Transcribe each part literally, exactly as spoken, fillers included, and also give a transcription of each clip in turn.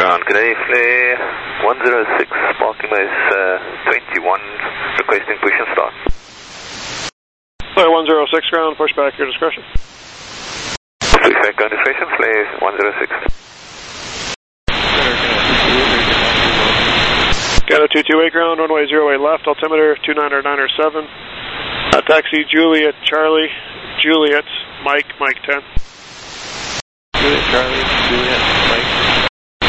Ground, good day, flare one zero six, marking base uh, twenty-one, requesting push and start. Flare one zero six ground, push back your discretion. Push back ground discretion, flare one zero six. Got a two two eight ground, runway zero eight left, altimeter two niner niner seven. Uh, taxi Juliet, Charlie, Juliet, Mike, Mike ten. Juliet, Charlie, Juliet, Mike.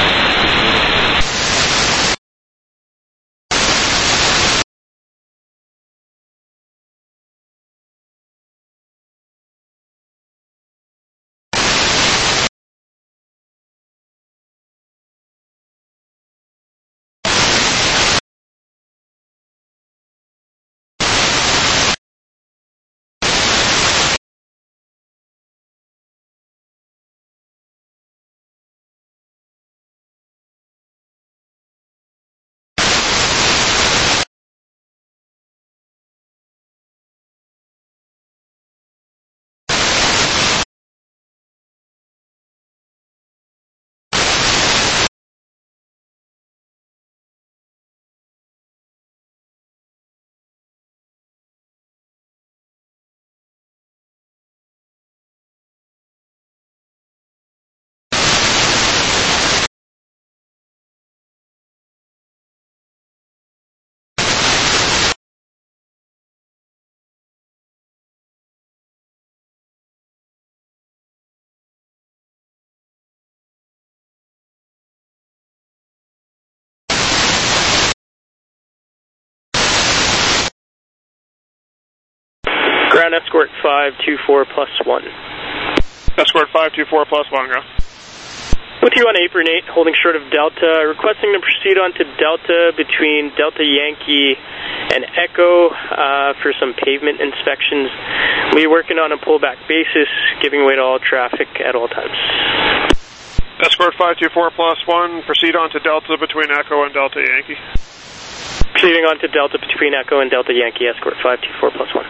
Ground escort five two four plus one. Escort five two four plus one, ground. With you on apron eight, holding short of Delta, requesting to proceed on to Delta between Delta Yankee and Echo uh, for some pavement inspections. We're working on a pullback basis, giving way to all traffic at all times. Escort five two four plus one, proceed on to Delta between Echo and Delta Yankee. Proceeding on to Delta between Echo and Delta Yankee, escort five two four plus one.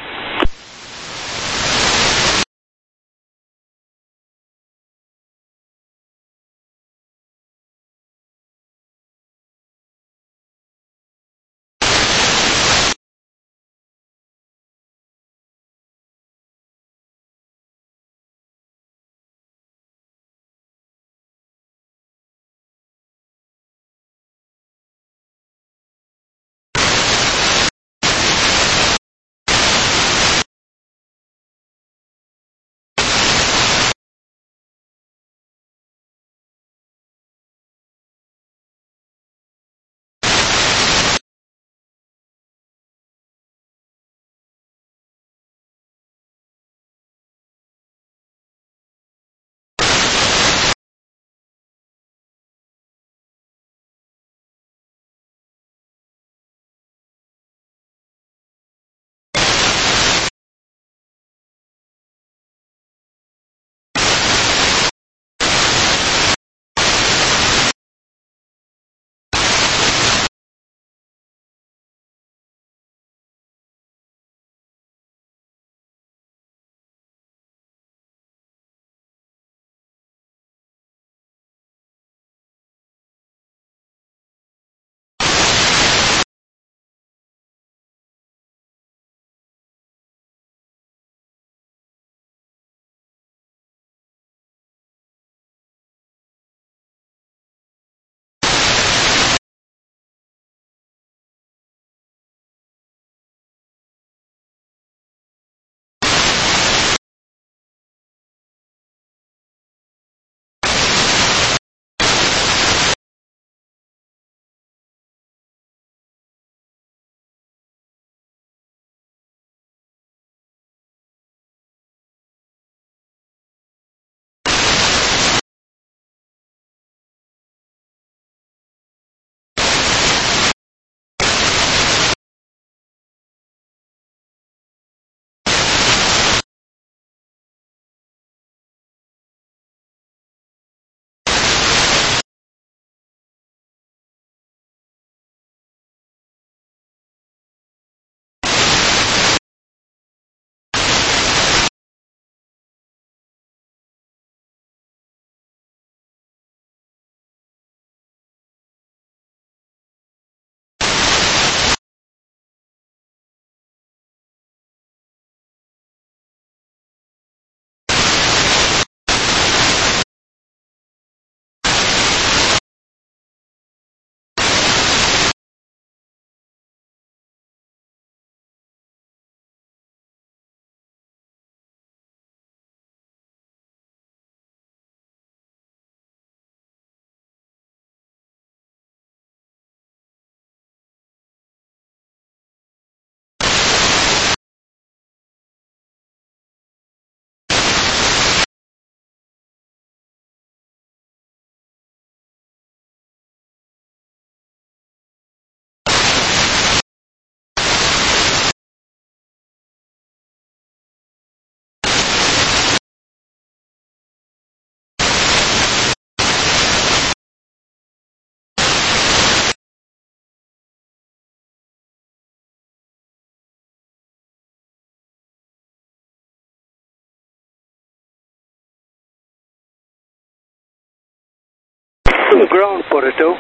Porto.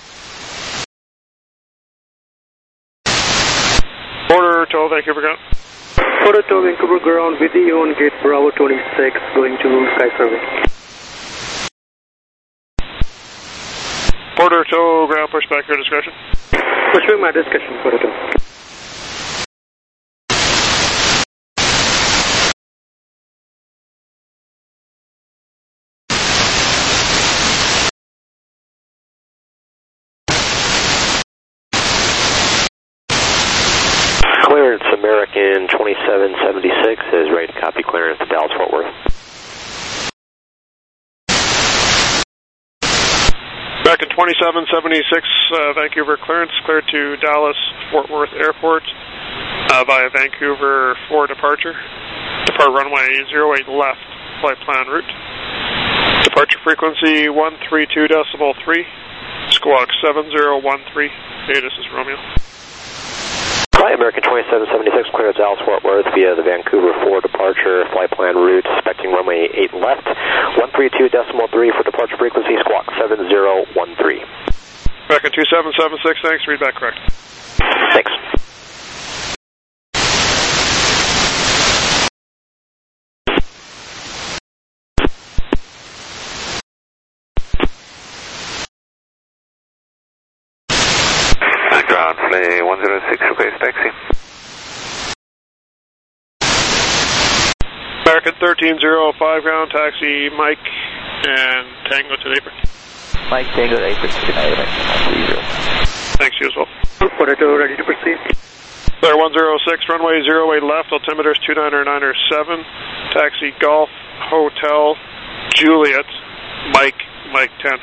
Porto, Vancouver ground. Porto, Vancouver ground with you on gate Bravo twenty-six going to Sky Survey. Porto, ground, push back your discretion. Pushing my discussion, Porto. Clearance American twenty-seven seventy-six is ready to copy clearance to Dallas Fort Worth. American twenty-seven seventy-six, uh, Vancouver clearance, cleared to Dallas Fort Worth Airport uh, via Vancouver for departure. Depart runway zero eight left, flight plan route. Departure frequency one three two decimal three, squawk seven zero one three. Hey, this is Romeo. Flight American twenty-seven seventy-six clearance Dallas Fort Worth via the Vancouver for departure, flight plan route, expecting runway eight left, one three two decimal three for departure frequency, squawk seven zero one three. American two seven seven six, thanks, read back correct. Thanks. Ground, Flay one zero six, request taxi. American thirteen zero five ground, taxi Mike and Tango to the apron. Mike Tango to apron, good night, Thanks, you as well. Porto, ready to proceed. Clear one zero six, runway zero eight left, altimeter is two niner niner seven, taxi Golf Hotel Juliet, Mike, Mike ten.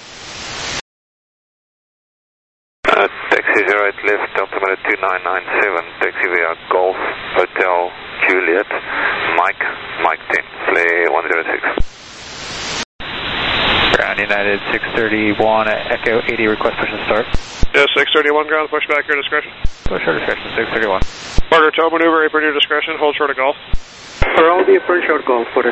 Uh, taxi zero eight left, altimeter two nine nine seven, taxi via Golf Hotel Juliet, Mike, Mike ten, Flay one zero six. Ground United six thirty-one, Echo eighty, request push and start. Yeah, six thirty-one ground, push back your discretion. Push your discretion, six thirty-one. Parker tow maneuver, apron your discretion, hold short of Golf. Around the apron short Golf, Porto.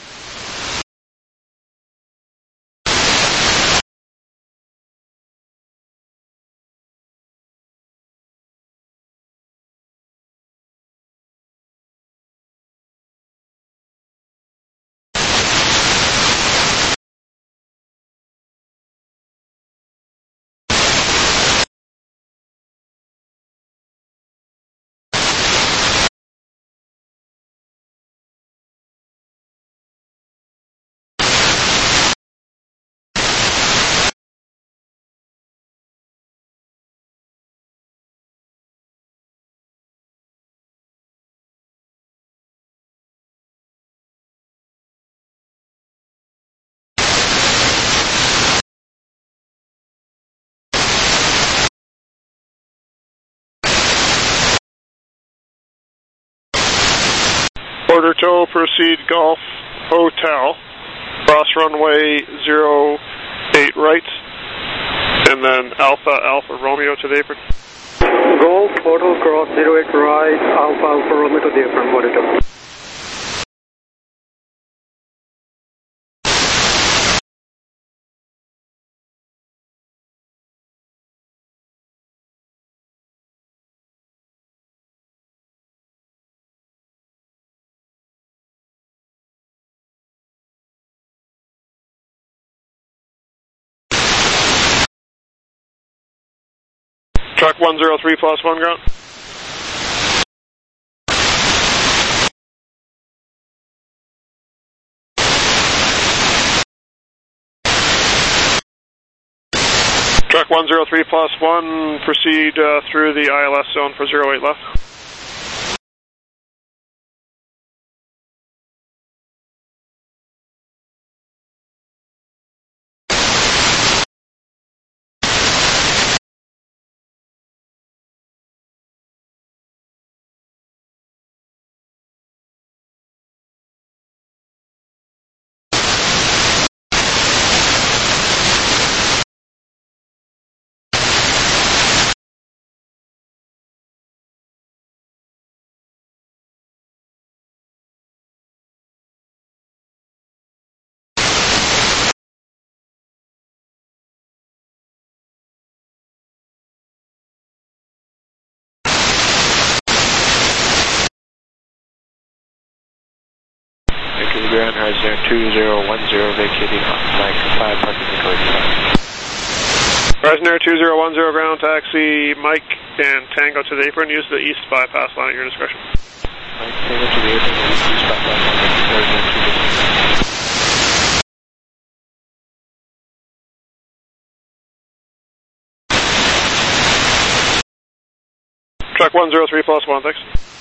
Order tow, proceed Golf Hotel, cross runway zero eight right, and then Alpha Alpha Romeo to the apron. Golf Hotel cross zero eight right, Alpha Alpha Romeo to the apron, Porto. Truck one zero three plus one ground. Truck one zero three plus one, proceed uh, through the I L S zone for zero eight left. two zero one zero vacating on Mike five parking vehicle. Horizon Air two zero one zero ground taxi, Mike and Tango to the apron, use the east bypass line at your discretion. Mike, Tango to the apron, east bypass line, Horizon Air two zero one zero. Track one zero three plus one, thanks.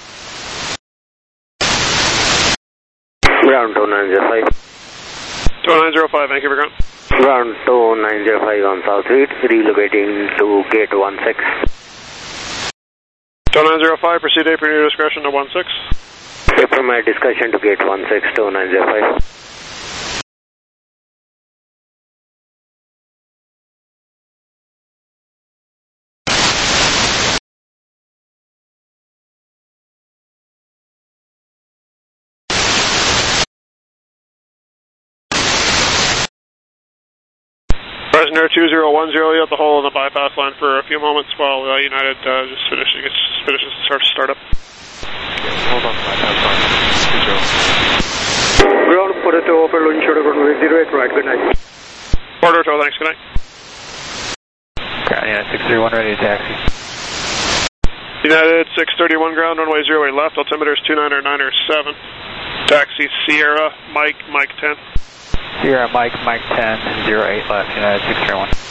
Ground two nine zero five. two nine zero five, Vancouver ground. Ground two nine zero five on South Street, relocating to gate one six. two nine zero five, proceed apron at your discretion to one six. Apron my discussion to gate one six, two nine zero five. Horizon Air two zero one zero, you have the hole in the bypass line for a few moments while uh, United uh, just finishing its finishes the start startup. Hold on, bypass line, two zero. Ground Port Auto, Opel Insured runway zero eight right, good night. Port Auto, thanks, good night. Ground United six three one, ready to taxi. United six thirty-one ground, runway zero eight left, altimeter is two niner niner seven. Taxi Sierra, Mike, Mike ten. Sierra, Mike, Mike ten, zero eight left, United six three one.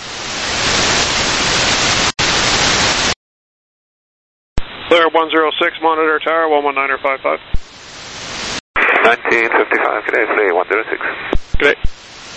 Clear one zero six, monitor tower, one one niner five five. nineteen fifty-five, good day, flight one zero six. Good day.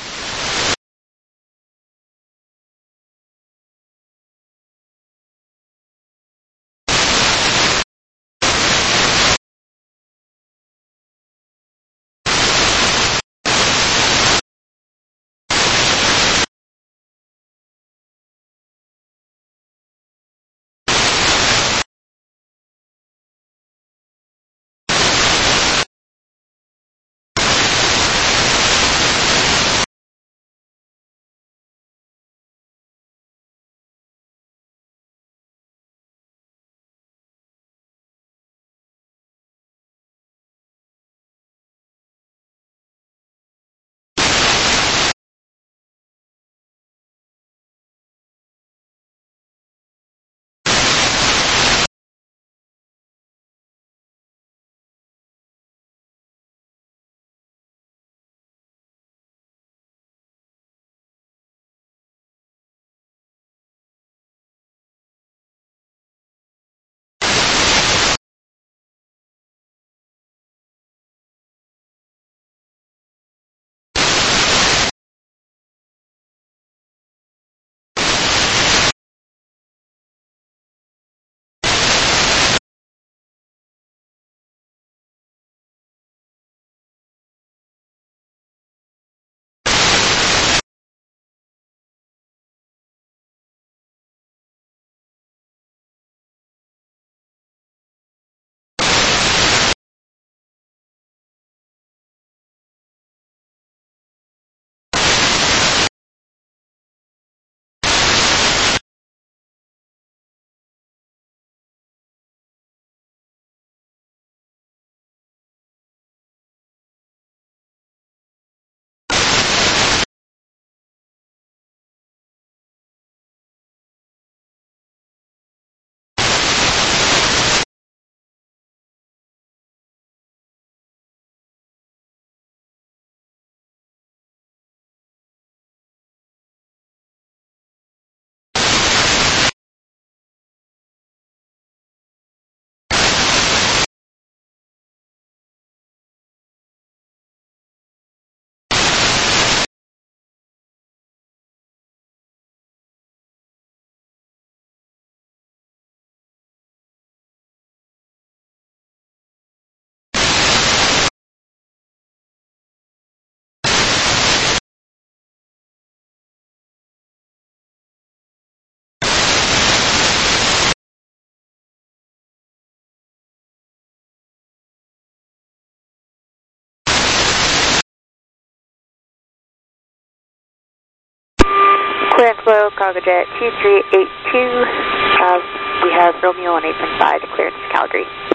Clearance low, Cargojet two three eight two. Uh, we have Romeo on apron five, clearance to Calgary.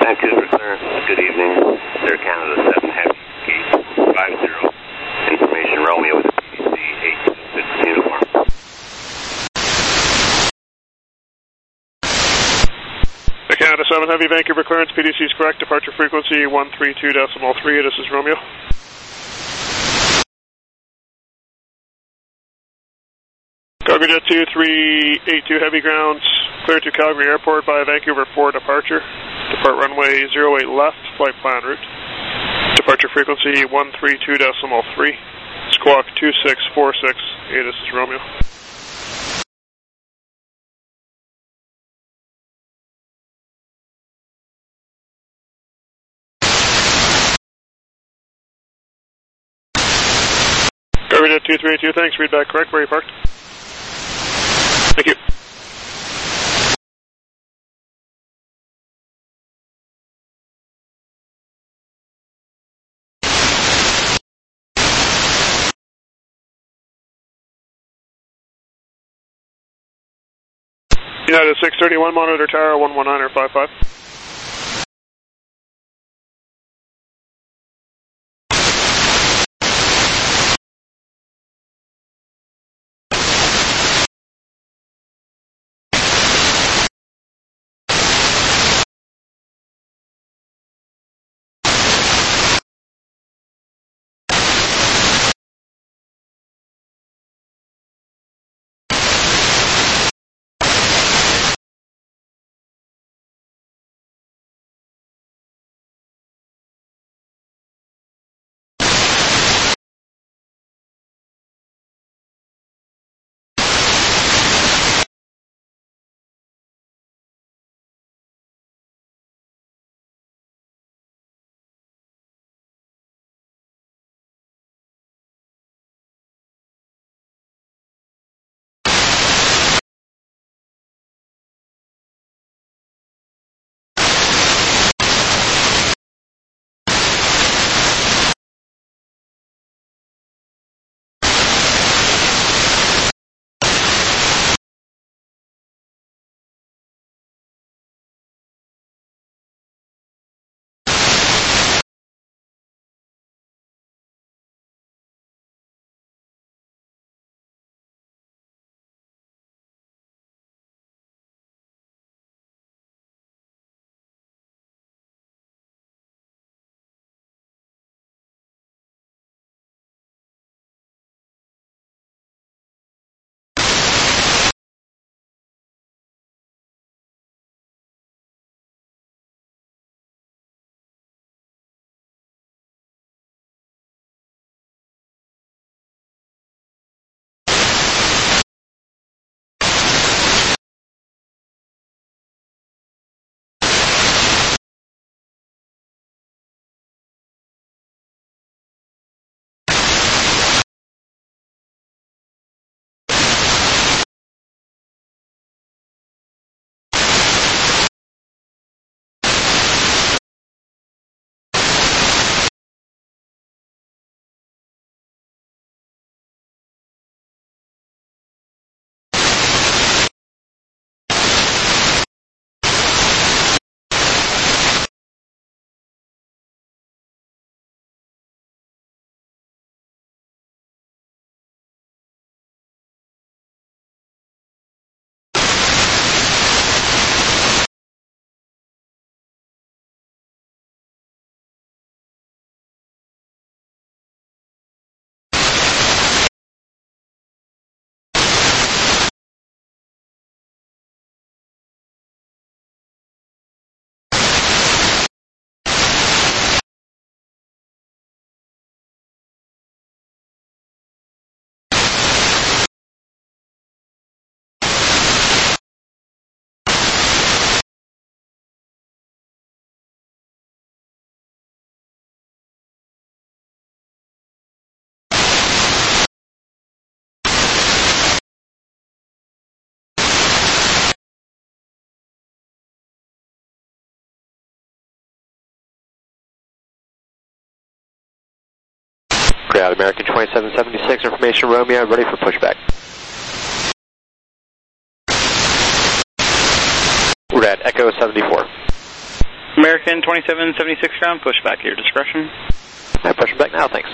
Vancouver clearance, good evening. Air Canada seven Heavy, gate five zero. Information Romeo with P D C eight two six uniform. Air Canada seven Heavy, Vancouver clearance, P D C is correct. Departure frequency one three two decimal three. This is Romeo. Cargojet two three eight two Heavy grounds, clear to Calgary Airport by Vancouver four departure. Depart runway zero eight left, flight plan route. Departure frequency one three two decimal three. Squawk two six four six. Hey, this is Romeo. Cargojet two three eight two, thanks. Read back correct. Where are you parked? Thank you. United six thirty-one, monitor tower one one nine five five. Ground American twenty-seven seventy-six, information Romeo, ready for pushback. We're at Echo seventy-four. American Fin twenty-seven seventy-six ground, push back at your discretion. All right, pushing back now, thanks.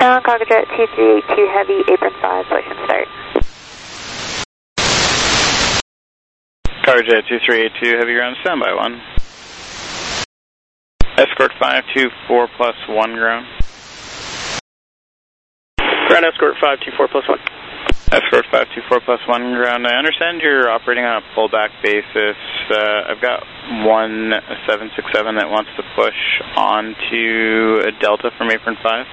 Ground, Cargojet two three eight two Heavy, apron five, push and start. Cargojet two three eight two Heavy ground, standby one. Escort five two four plus one ground. Ground escort five two four plus one. Escort five two four plus one ground. I understand you're operating on a pullback basis. Uh, I've got one seven six seven that wants to push onto a Delta from apron five.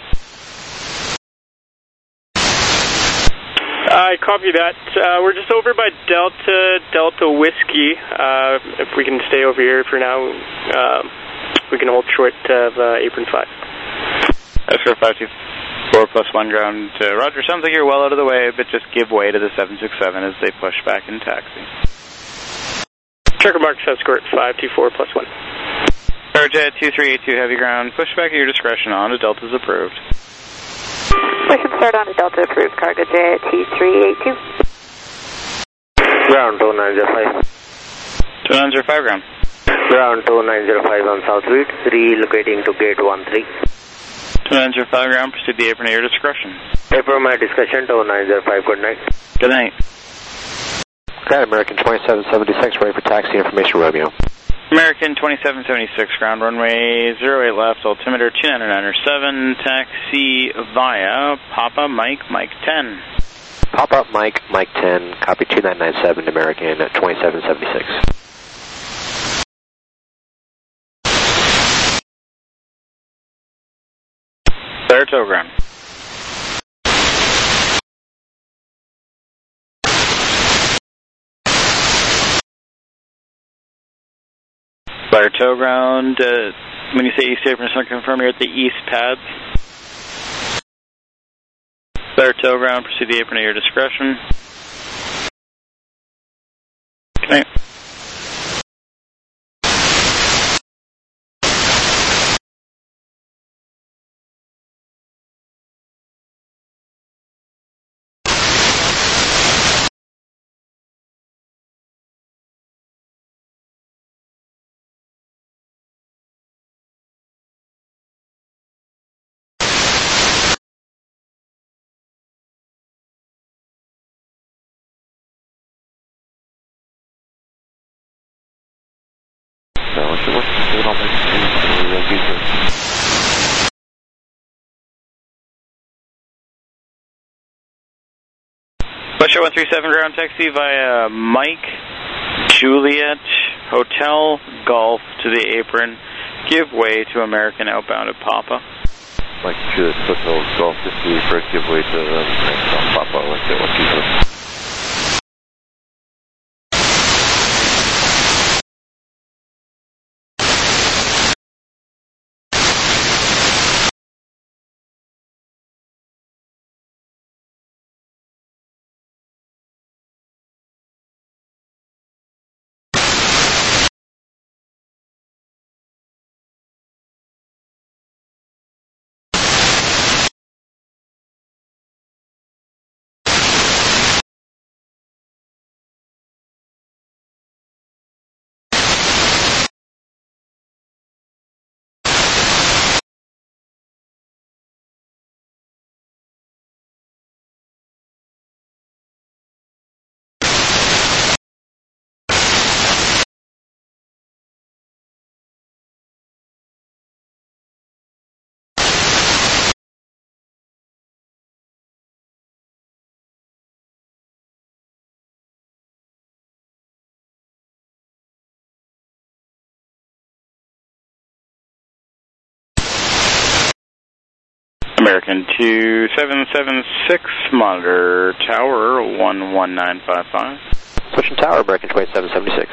I copy that. Uh, we're just over by Delta, Delta Whiskey. Uh, if we can stay over here for now, uh, we can hold short of uh, apron five. Escort five two four plus one ground. Uh, Roger, sounds like you're well out of the way, but just give way to the seven six seven as they push back in taxi. Checker marks escort five two four plus one. Cargojet two three eight two Heavy ground, push back at your discretion on to Delta's approved. Push and start on to Delta approved, Cargojet two three eight two. Ground two nine zero five. two nine zero five ground. Ground two nine zero five on South Route, relocating to gate one three. two nine zero five ground, proceed the apron at your discretion. Apron my discretion, two nine zero five, good night. Good night. Ground American twenty-seven seventy-six, ready for taxi information, Romeo. American twenty-seven seventy-six, ground runway zero eight left, altimeter two nine nine seven, taxi via Papa Mike, Mike ten. Papa Mike, Mike ten, copy two nine nine seven, American twenty-seven seventy-six. Saratoga ground. Saratoga ground, uh, when you say East Apron, just want to confirm you're at the East pads. Saratoga ground, proceed the apron at your discretion. Okay. West one three seven ground taxi via Mike, Juliet, Hotel, Golf to the apron. Give way to American outbound at Papa. Mike, Juliet, Hotel, Golf to the apron. Give way to American Papa. Like that, one two seven. American two seven seven six, monitor tower one one nine five five. Switching tower, American twenty-seven seventy-six.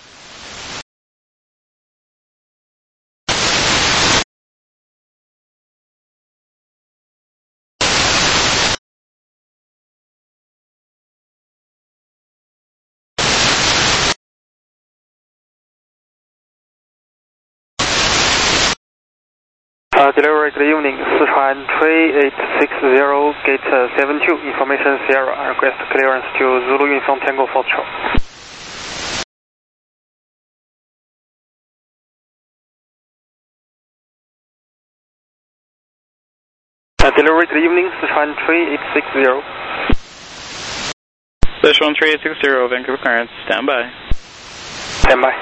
Uh, delivery, good evening. Sichuan three eight six zero, gate uh, seven two, information Sierra. Request clearance to Zulu Uniform Tango Foxtrot. Uh, delivery, good evening, Sichuan three eight six zero. Sichuan three eight six zero, Vancouver clearance, stand by. Stand by.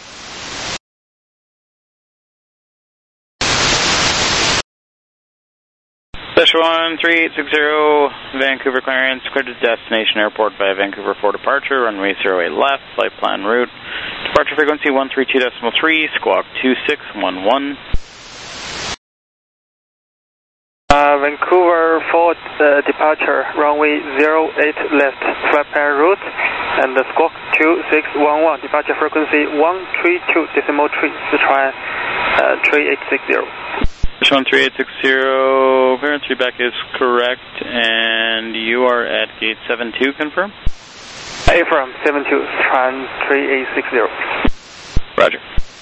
Sichuan three eight six zero, Vancouver clearance, cleared to destination airport by Vancouver four departure, runway zero eight left, flight plan route, departure frequency one three two point three, squawk two six one one. Uh, Vancouver four uh, departure, runway zero eight left, flight plan route, and the squawk two six one one, departure frequency one three two point three, Sichuan uh, three eight six zero. Sichuan three eight six zero, clearance feedback is correct, and you are at gate seven two, confirm? Affirm, seven two, Sichuan three eight six zero. Roger.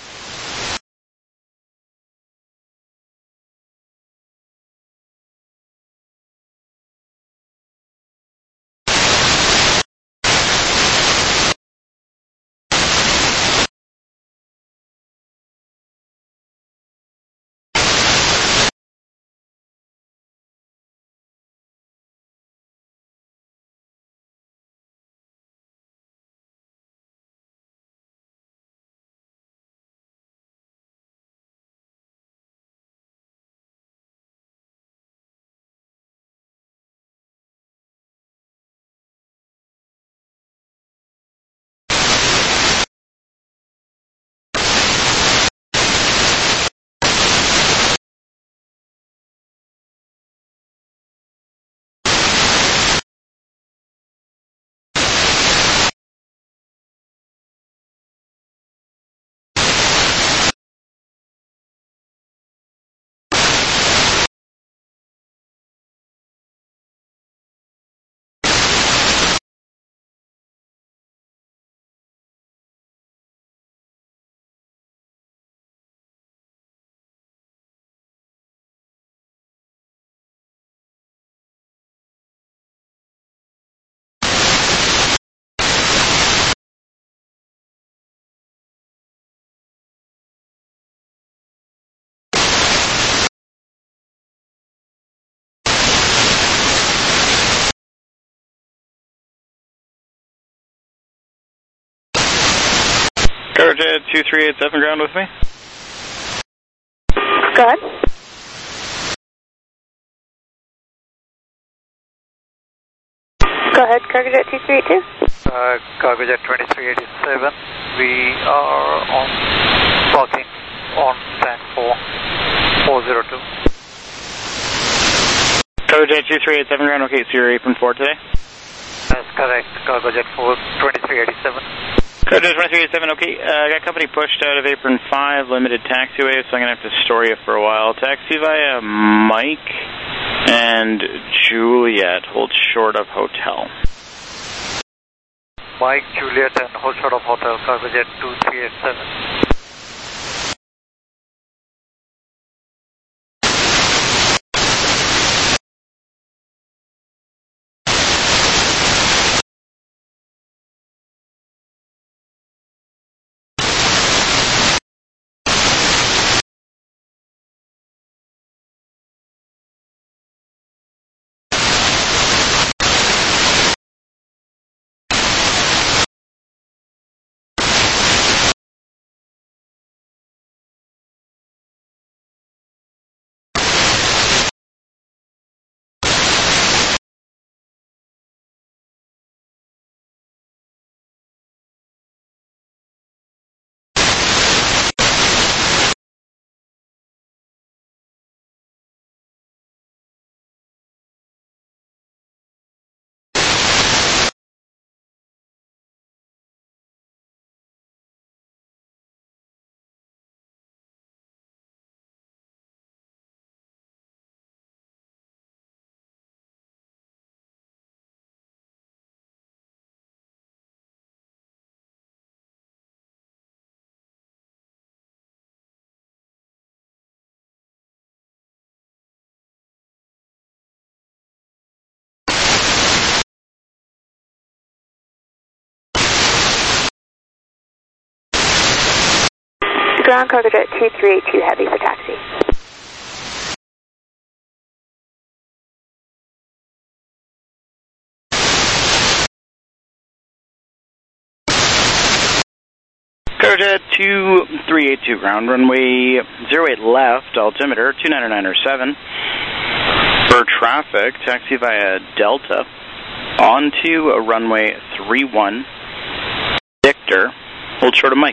Cargojet two three eight seven, ground with me. Go ahead. Go ahead, Cargojet two three eight two. Uh, Cargojet twenty-three eighty-seven, we are on parking on stand for four zero two. Cargojet two three eight seven, ground okay, so you're apron four today? That's correct, Cargojet twenty-three eighty-seven. Cargojet twenty-three eighty-seven, okay, uh, I got company pushed out of apron five, limited taxiway, so I'm going to have to store you for a while. Taxi via Mike and Juliet, hold short of hotel. Mike, Juliet, and hold short of hotel, Cargojet two three eight seven. Ground Cargojet two three eight two, heavy for taxi. Cargojet two three eight two, ground runway zero eight left, altimeter two nine nine seven. For traffic, taxi via Delta onto a runway three one, Victor, hold short of Mike.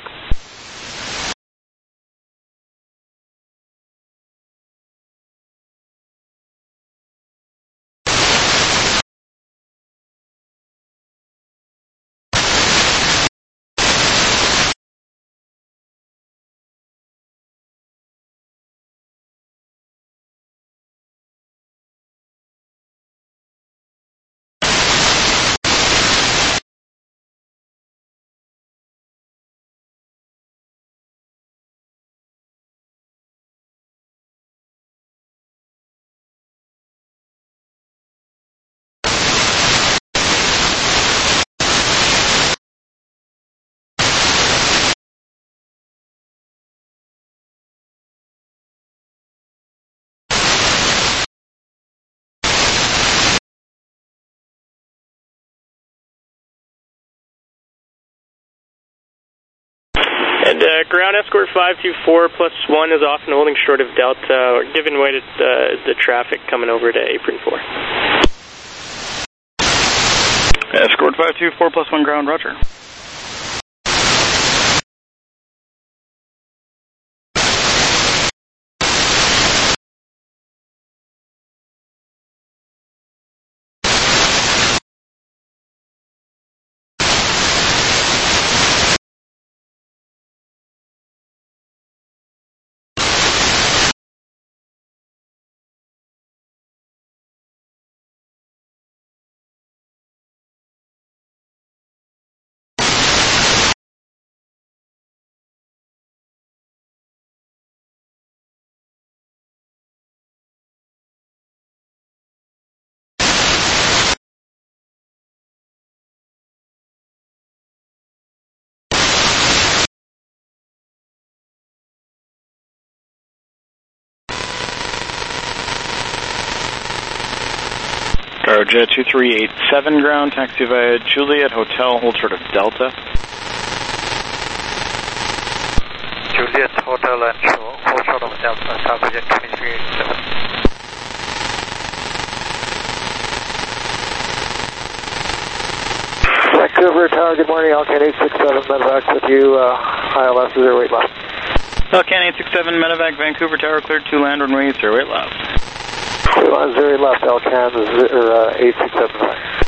And uh, ground escort five two four plus one is off and holding short of Delta, or giving way to uh, the traffic coming over to apron four. Escort five two four plus one ground, roger. Cargojet two three eight seven, ground, taxi via Juliet Hotel, hold short of Delta. Juliet Hotel and show, hold short of Delta, Cargojet twenty-three eighty-seven. Vancouver Tower, good morning, Alcan eight six seven, medevac with you, uh, I L S zero eight left. Alcan eight six seven, medevac, Vancouver Tower, cleared to land, runway zero eight left. Clear line zero eight left, Alcan uh, eight six seven nine.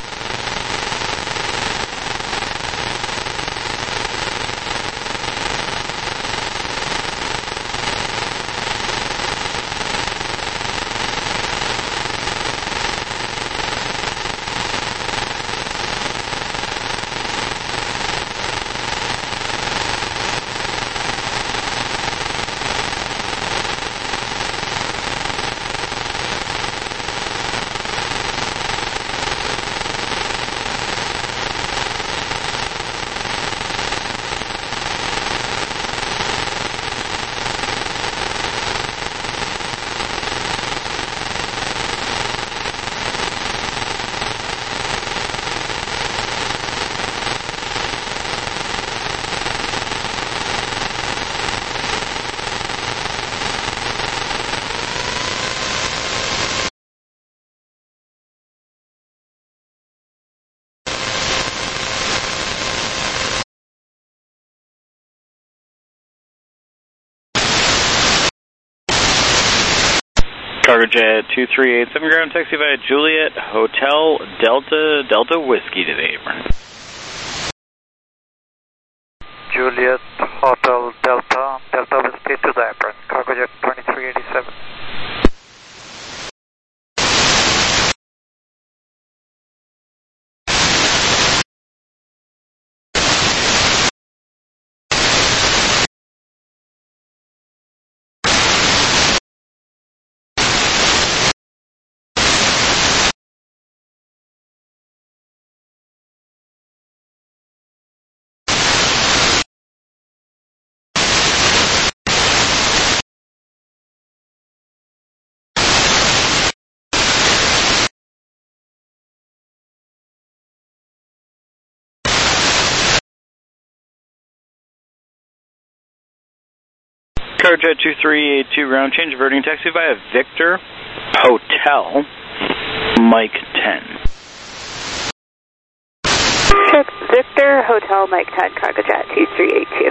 Cargojet two three eight seven, ground, taxi via Juliet Hotel, Delta, Delta Whiskey to the apron. Juliet Hotel Delta, Delta Whiskey to the apron, Cargojet twenty-three eighty-seven. Cargojet two three eight two, ground change, averting taxi via Victor Hotel, Mike ten. Check Victor Hotel Mike ten, Cargojet two three eight two.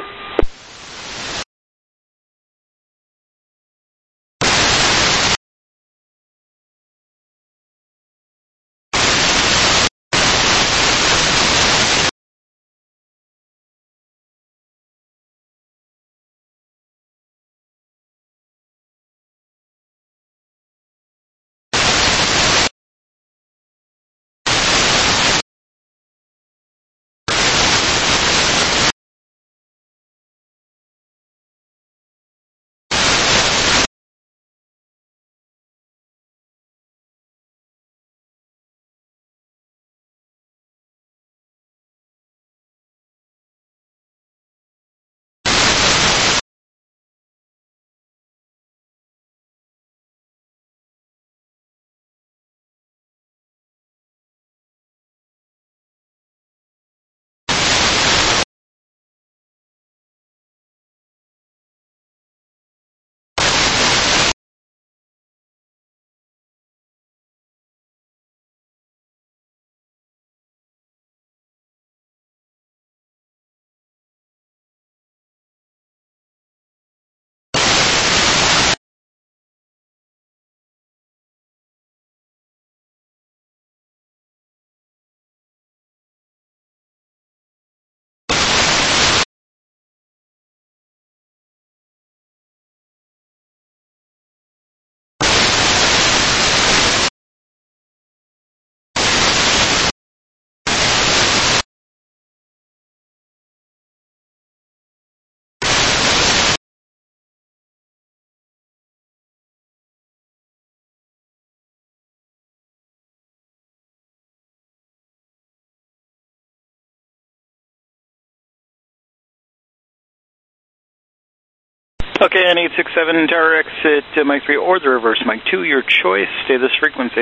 Okay, N eight six seven, tower exit uh, Mike three or the reverse Mike two, your choice, stay this frequency.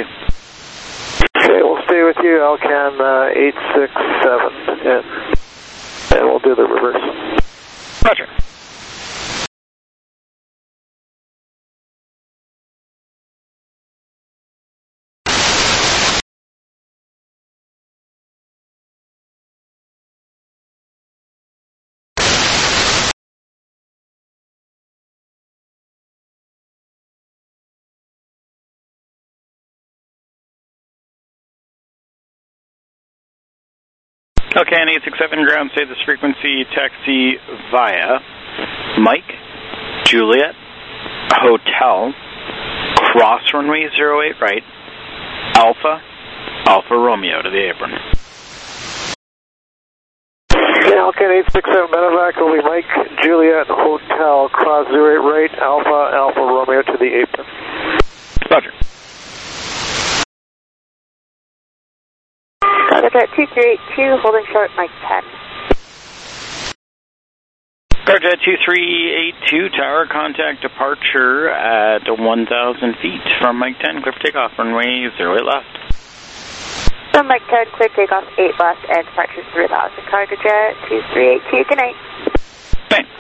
Okay, we'll stay with you, Alcan uh, eight six seven, and, and we'll do the reverse. Roger. Okay, N eight six seven, ground, stay this frequency, taxi via Mike, Juliet, Hotel, cross runway zero eight right, Alpha, Alpha Romeo to the apron. Okay, Alcan eight six seven, medevac will be Mike, Juliet, Hotel, cross zero eight right, Alpha, Alpha Romeo to the apron. Roger. Cargojet two three eight two, holding short Mike ten. Cargojet two three eight two, tower contact departure at one thousand feet from Mike ten, clear for takeoff, runway zero eight left. From Mike ten, clear takeoff eight left and departure three thousand. Cargojet two three eight two, good night. Thanks.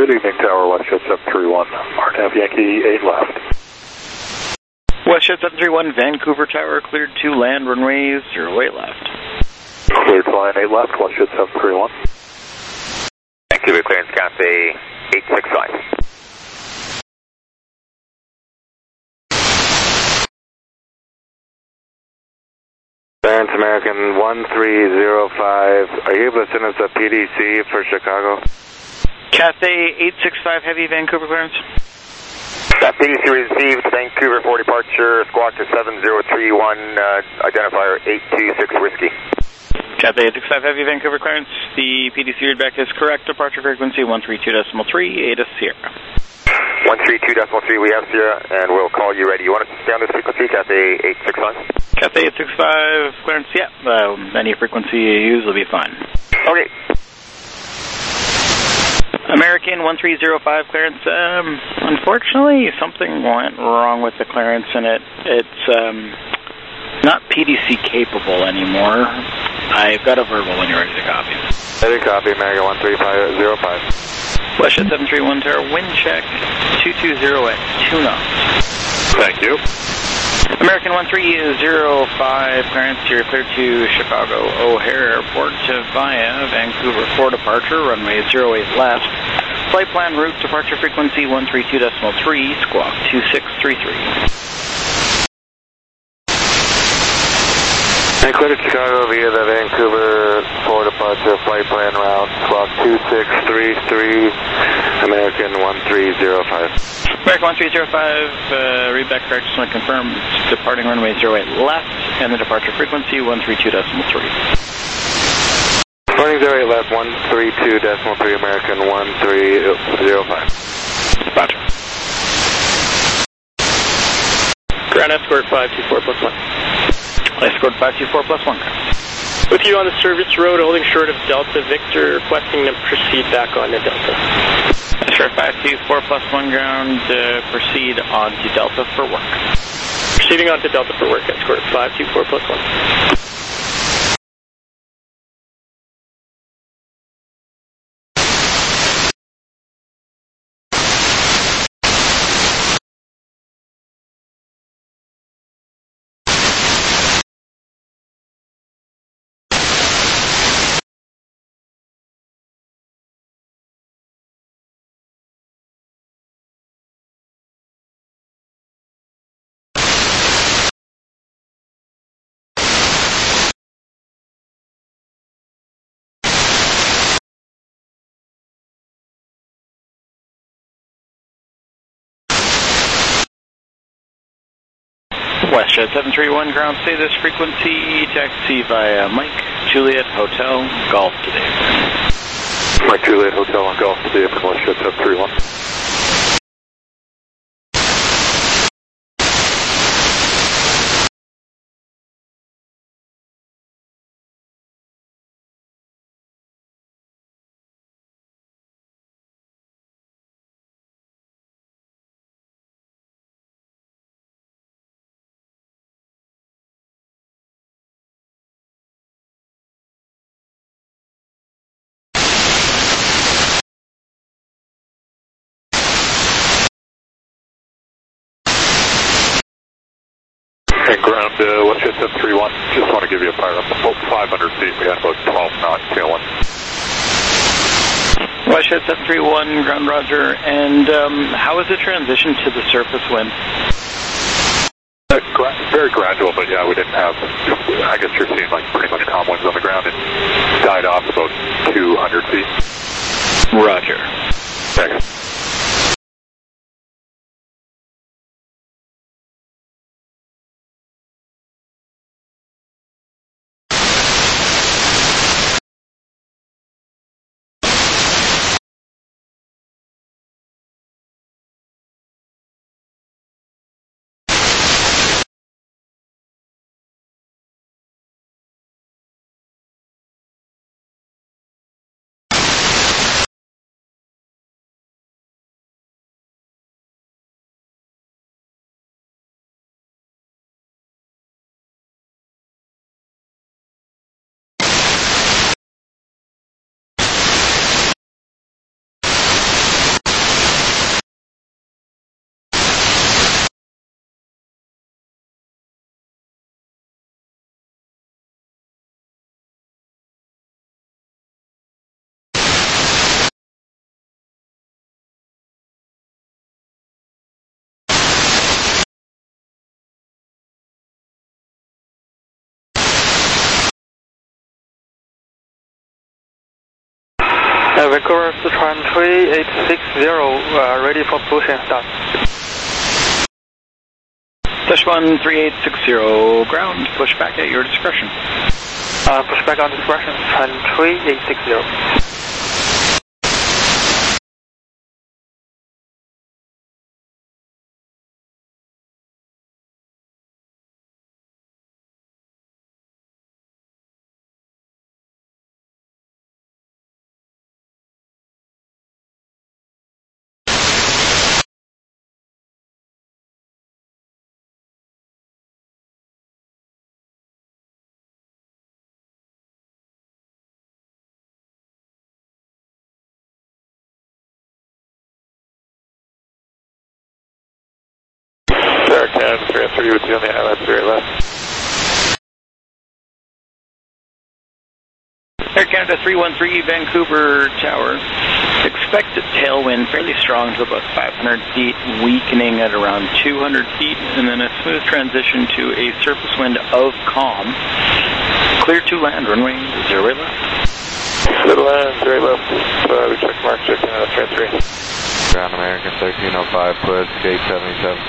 Good evening, Tower, WestJet seven three one, R N A V Yankee eight left. WestJet seven three one, Vancouver Tower, cleared to land, runway zero eight left. Cleared to line eight left, WestJet seven three one. Vancouver clearance, Cathay eight six five. Clearance American one three zero five, are you able to send us a P D C for Chicago? Cathay eight six five, heavy Vancouver clearance. That P D C received, Vancouver for departure, squawk to seven zero three one, uh, identifier eight two six Whiskey. Cathay eight six five, heavy Vancouver clearance. The P D C readback is correct. Departure frequency one three two point three, Ada Sierra. one three two point three, we have Sierra, and we'll call you ready. You want to stay on this frequency, Cathay eight six five? Cathay eight six five, clearance, yeah. Uh, any frequency you use will be fine. Okay. American one three zero five clearance. Um, unfortunately, something went wrong with the clearance, and it it's um, not P D C capable anymore. I've got a verbal when you're ready to copy. Ready to copy, American one three zero five. WestJet seven three one Tower, wind check two two zero at two knots. Thank you. American one three zero five, clearance, you're clear to Chicago O'Hare Airport via Vancouver for departure, runway zero eight left. Flight plan route, departure frequency one three two point three, squawk two six three three. I clear to Chicago via the Vancouver for departure flight plan route, squawk two six three three, American one three zero five. American one three zero five, uh, readback correct, just want to confirm it's departing runway zero eight left, and the departure frequency one three two point three. Running zero eight left, one three two point three, American one three zero five. Roger. Ground escort five two four plus one. Escort five two four plus one. With you on the service road, holding short of Delta Victor, requesting to proceed back on to Delta. Escort five two four plus one ground, uh, proceed on to Delta for work. Proceeding on to Delta for work, escort five two four plus one. WestJet seven three one, ground stay this frequency, taxi via Mike, Juliet, Hotel, Golf today. Mike, Juliet, Hotel, on Golf today for WestJet seven three one. And ground, uh, WestJet seven three one, just want to give you a power up about five hundred feet, we had about twelve knots tailing. WestJet seven three one, ground roger, and um, how is the transition to the surface wind? Uh, gra- very gradual, but yeah, we didn't have, I guess you're seeing like pretty much calm winds on the ground. It died off about two hundred feet. Roger. Thanks. Uh, Vancouver Sichuan three eight six zero, uh, ready for push and start. Sichuan three eight six zero, ground, push back at your discretion. Uh, push back on discretion, Sichuan three eight six zero. Air Canada three oh three with you on the island, very left. Air Canada three one three, Vancouver Tower. Expect a tailwind fairly strong to about five hundred feet, weakening at around two hundred feet, and then a smooth transition to a surface wind of calm. Clear to land, runway zero eight left. Clear to land, zero eight left. Uh, we check mark, check Canada three oh three. Ground American thirteen oh five, cleared, gate seventy-seven.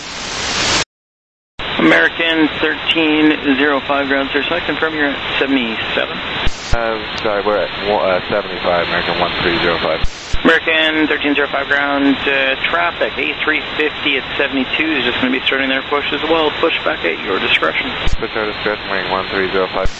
American thirteen oh five, ground, sir. So I confirm you're at seventy-seven? Uh, sorry, we're at uh, seventy-five, American one three oh five. American thirteen oh five, ground, uh, traffic, A three fifty at seventy-two is just going to be starting their push as well. Push back at your discretion. Push our discretion, wing one three oh five.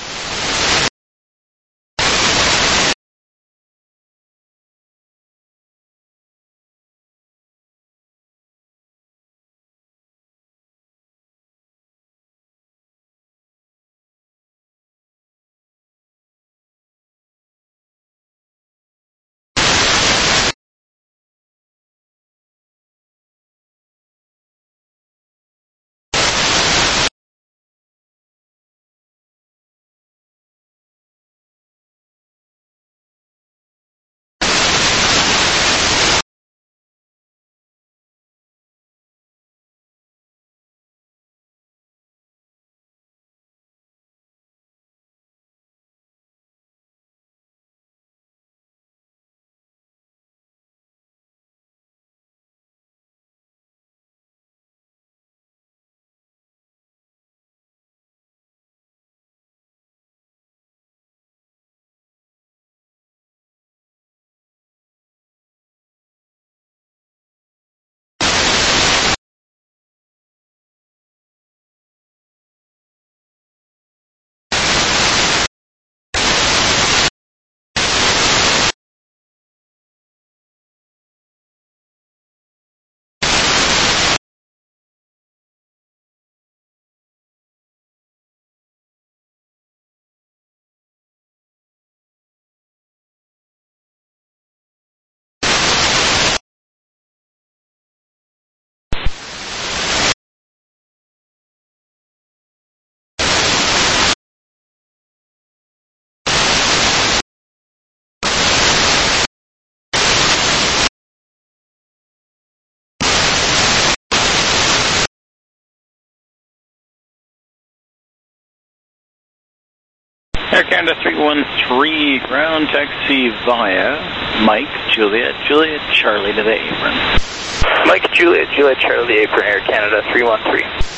Air Canada three one three, ground taxi via Mike, Juliet, Juliet, Charlie to the apron. Mike, Juliet, Juliet, Charlie, apron, Air Canada three one three.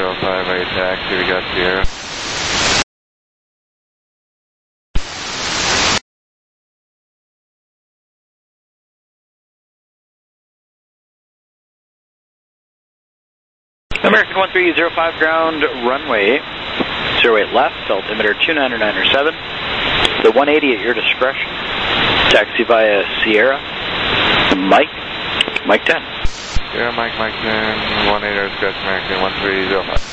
zero five eight taxi, we got Sierra. American one three zero five ground, runway zero eight left, altimeter two nine nine seven. The one eighty at your discretion. Taxi via Sierra. Mike, Mike ten. Sierra, Mike, Mike ten, one eighty discretion, American one three zero five.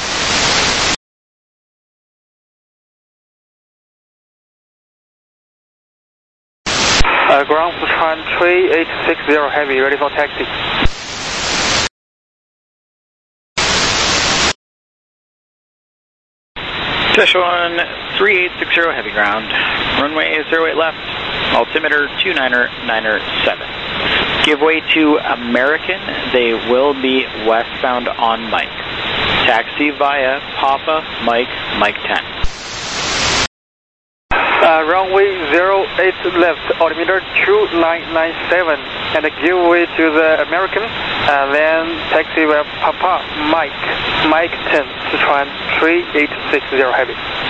Uh, ground Sichuan three eight six zero heavy, ready for taxi. Sichuan three eight six zero heavy ground, runway zero eight left, altimeter two nine nine seven. Give way to American, they will be westbound on Mike. Taxi via Papa, Mike, Mike ten. Uh, runway zero eight left, altimeter two nine nine seven, and give way to the American, and then taxi via Papa, Mike, Mike ten, Sichuan three eight six zero heavy.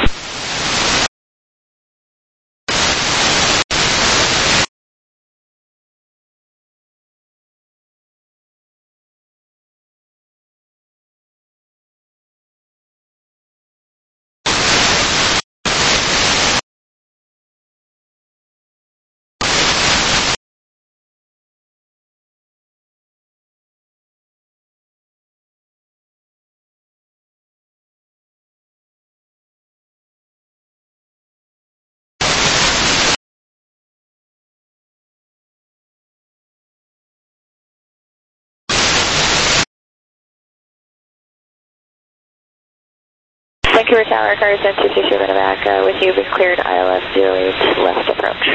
Vancouver Tower, car sent two two seven back uh, with you, we've cleared I L S zero eight left approach.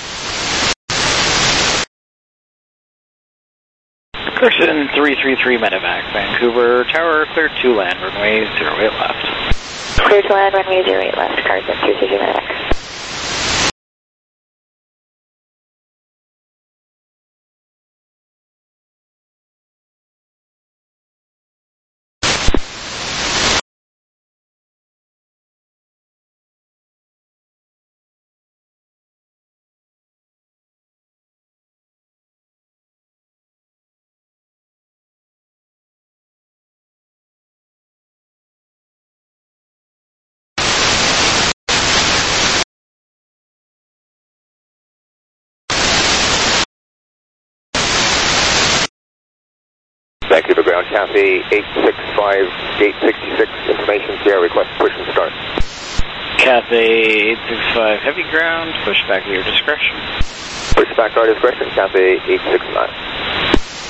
Carson three three three medevac, Vancouver Tower, clear to land, runway zero eight left. Clear to land, runway zero eight left, Carson two two seven medevac. Vancouver ground, Cathay eight six five, gate sixty-six, information, Sierra request, push and start. Cathay eight six five, heavy ground, push back at your discretion. Push back at our discretion, Cathay eight six nine.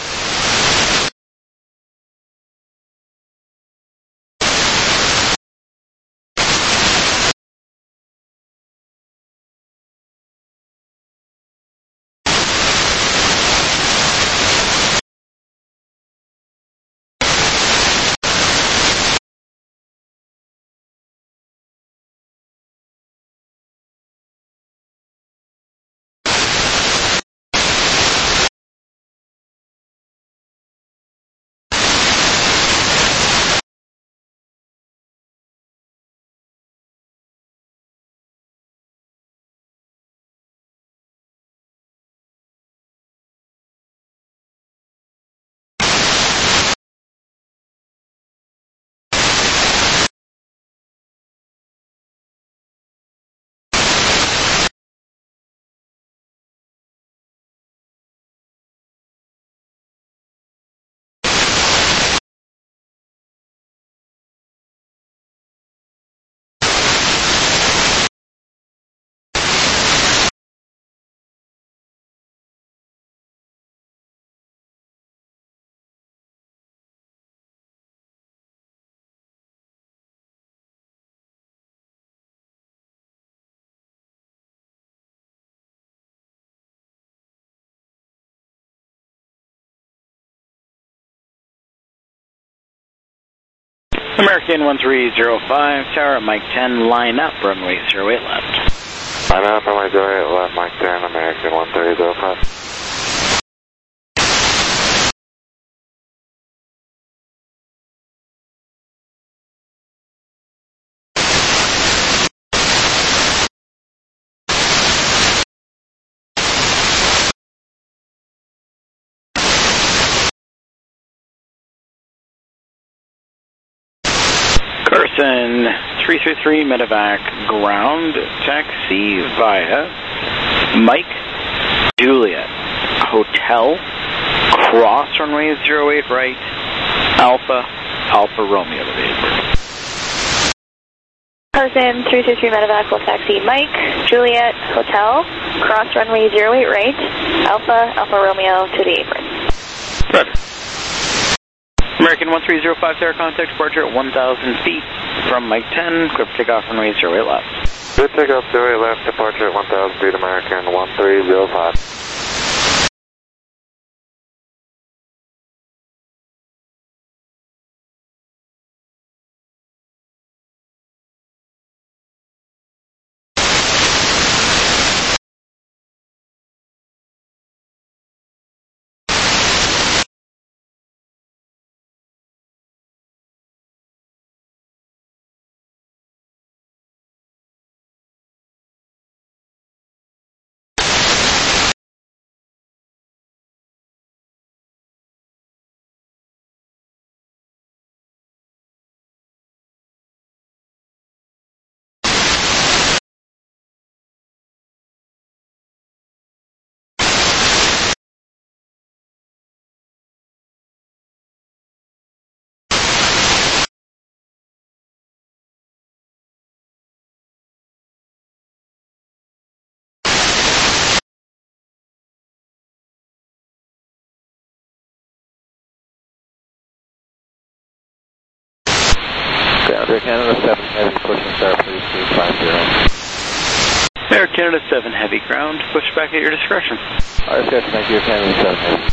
American one three zero five, Tower, Mike ten, line up, runway zero eight left. Line up, runway zero eight left, Mike ten, American one three zero five. Houston, three three three medevac ground, taxi via Mike Juliet Hotel, cross runway zero eight right, Alpha, Alpha Romeo to the apron. Houston, three three three medevac will taxi Mike Juliet Hotel, cross runway zero eight right, Alpha, Alpha Romeo to the apron. Roger. American one three zero five, Tower contact departure at one thousand feet from Mike ten, clear for takeoff runway zero eight left. Good takeoff, zero eight left, departure at one thousand feet, American one three zero five. Air Canada seven Heavy, pushing start three three five zero. Air Canada seven Heavy ground, push back at your discretion. All right, gotcha, thank you, Air Canada seven Heavy.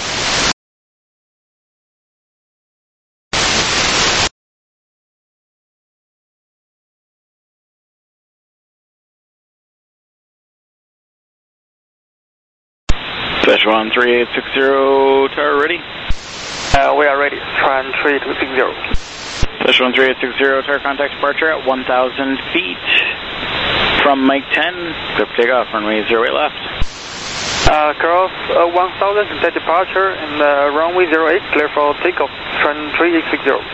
Szechuan three eight six zero, tower ready? Uh, we are ready, Tran three two six zero. Szechuan three eight six zero, tower contact departure at one thousand feet from Mike ten, clear for takeoff, runway zero eight left. Uh, cross uh, one thousand, set departure, and uh, runway zero eight, clear for takeoff, Tran three eight six zero.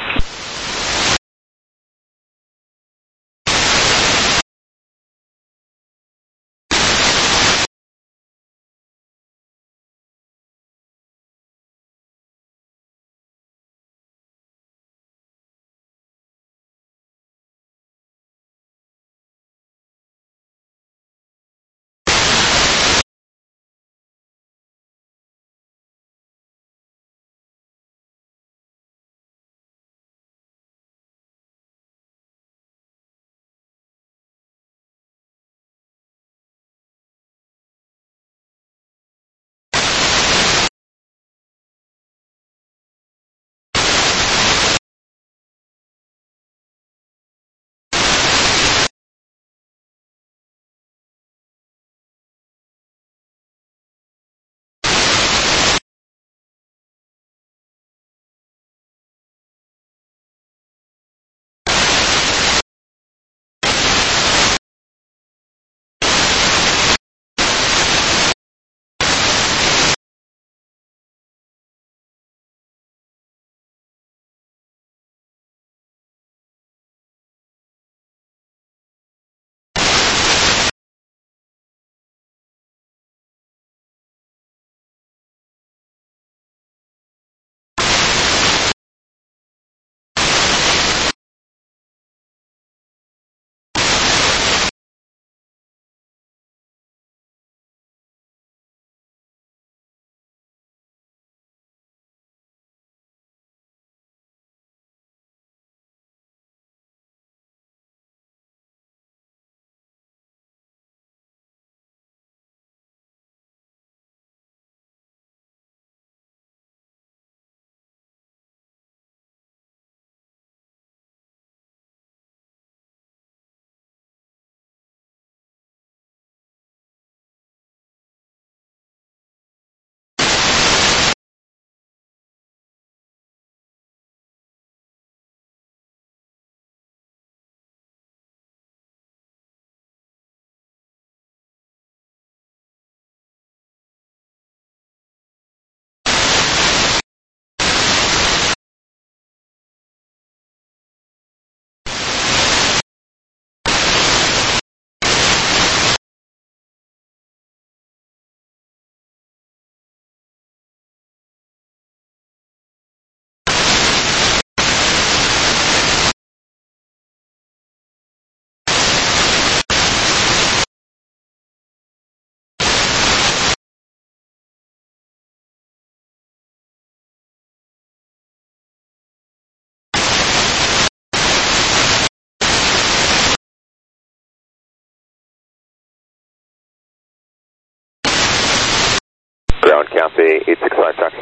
Ground, Cathay eight six five, taxi.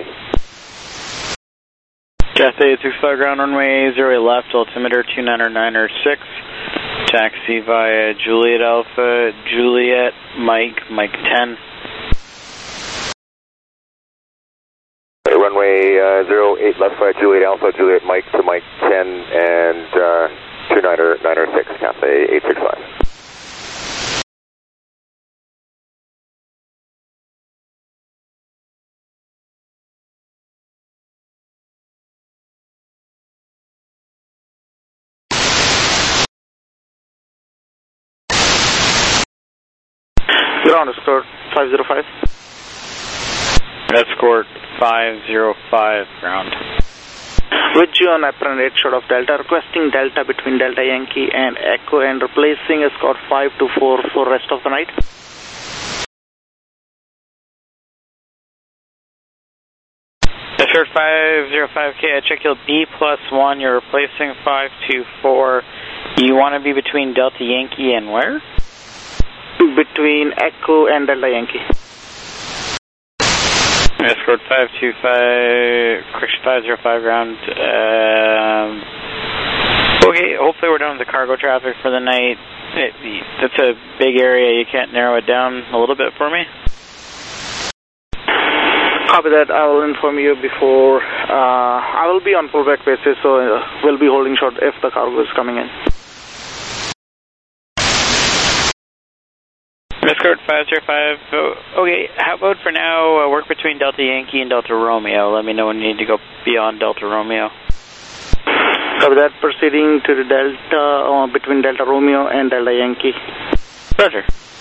Cathay eight six five, ground runway zero eight left, altimeter two niner niner six. Taxi via Juliet Alpha, Juliet, Mike, Mike ten. Runway uh, zero eight left via Juliet Alpha, Juliet Mike to Mike ten, and uh, two niner niner six, Cathay eight six five. Ground escort five zero five. Escort five zero five, ground. With you on apron eight short of Delta, requesting Delta between Delta Yankee and Echo and replacing escort five two four for rest of the night. Escort five zero five K, I check you'll B plus one, you're replacing five two four. You want to be between Delta Yankee and where? Between Echo and Delta Yankee. Escort five two five, correction five zero five, ground. Um, okay, hopefully we're done with the cargo traffic for the night. It, that's a big area, you can't narrow it down a little bit for me? Copy that, I will inform you before. Uh, I will be on pullback basis, so uh, we'll be holding short if the cargo is coming in. Escort five zero five, okay, how about for now, uh, work between Delta Yankee and Delta Romeo. Let me know when you need to go beyond Delta Romeo. Copy that, proceeding to the Delta, uh, between Delta Romeo and Delta Yankee. Roger.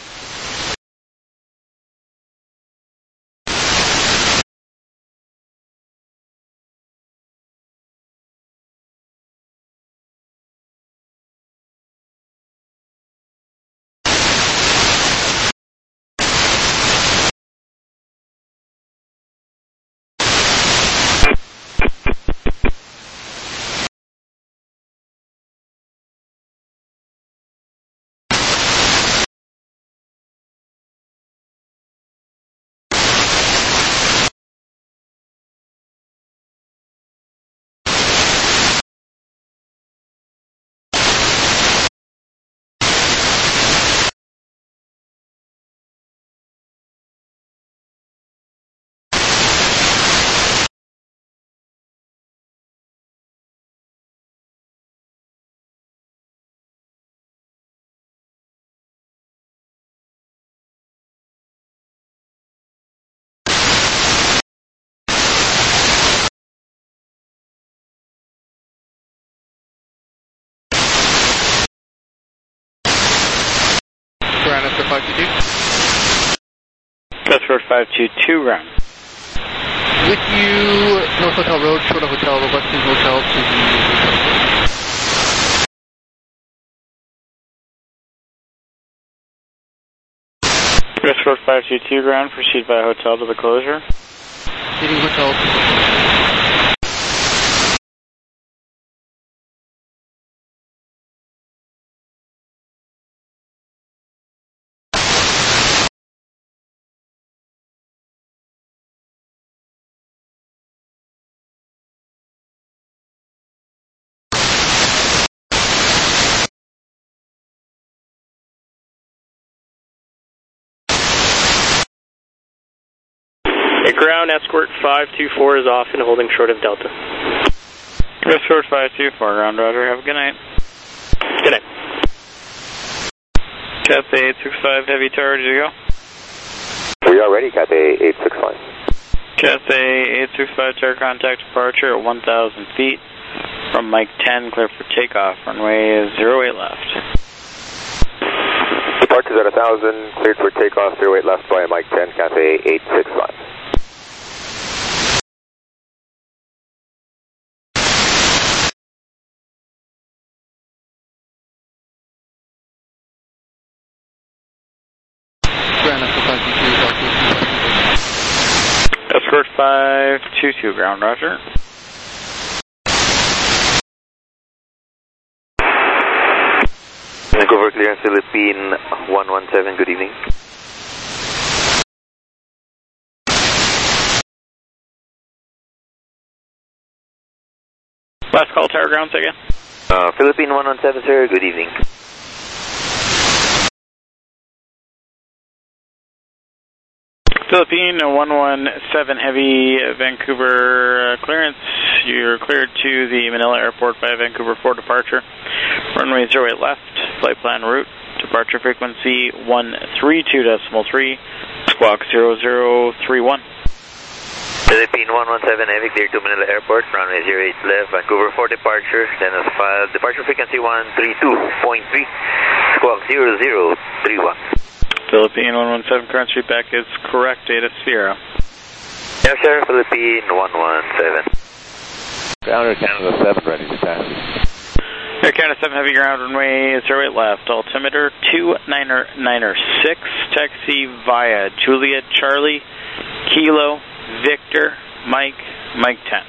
five two two. Escort five two two, ground. With you, North Hotel Road, short of Hotel, Westin Hotel to the Escort five two two, ground, proceed by hotel to the closure. Leading hotel to ground, escort five two four is off and holding short of Delta. Escort five two four, ground, roger. Have a good night. Good night. Cathay eight six five, heavy tower, ready to go? We are ready, Cathay eight six five. Cathay eight six five, tower contact departure at one thousand feet from Mike ten, clear for takeoff. Runway zero eight left. Departures at one thousand, cleared for takeoff, zero eight left by Mike ten, Cathay eight six five. Escort five two two, ground, roger. Vancouver clearance Philippine one one seven, good evening. Last call, tower ground, say again. Uh, Philippine one one seven, sir, good evening. Philippine one one seven Heavy, Vancouver uh, clearance. You're cleared to the Manila Airport by Vancouver four departure. Runway zero eight left, flight plan route, departure frequency one three two decimal three, squawk zero zero three one. Philippine one one seven Heavy, cleared to Manila Airport, runway zero eight left, Vancouver four departure, then as file, departure frequency one three two point three, squawk zero zero three one. Philippine one one seven, current street back is correct, data Sierra. Yes, sir, Philippine one one seven. Ground Air Canada seven, ready to taxi. Air Canada seven, heavy ground, runway zero eight left, altimeter two niner niner six, taxi via Juliet Charlie, Kilo, Victor, Mike, Mike ten.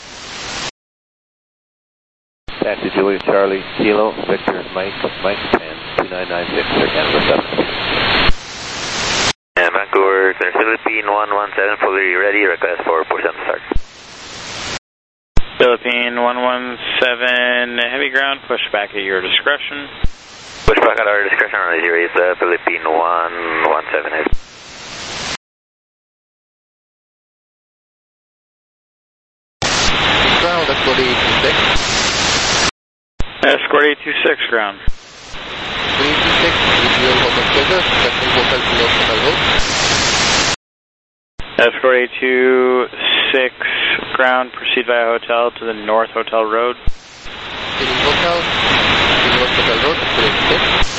Taxi Juliet Charlie, Kilo, Victor, Mike, Mike ten, two nine nine six, Air Canada seven. And Vancouver, Philippine one one seven, fully ready, request for push and start. Philippine one one seven, heavy ground, push back at your discretion. Push back at our discretion, runway zero eight left, Philippine one one seven heavy. Ground, Escort eight two six. Escort eight two six, ground. eight two six, Israel Hotel Center, Central Hotel Below Hotel Road. Escort eight two six, ground, proceed via hotel to the North Hotel Road. City Hotel, North Hotel Road, Escort eight two six.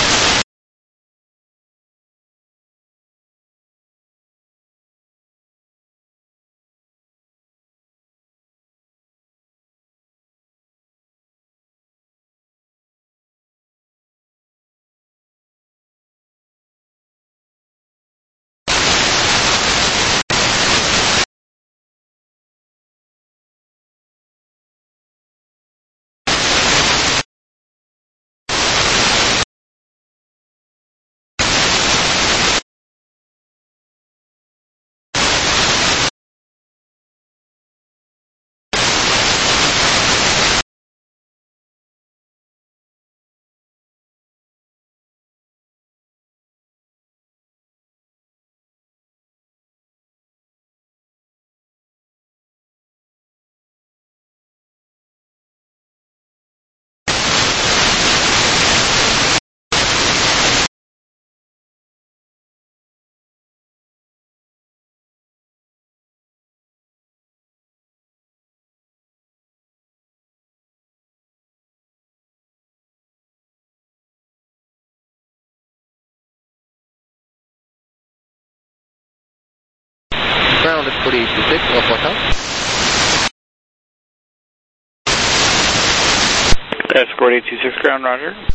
Ground, Escort eight two six, off hotel. Escort eight two six, ground, roger.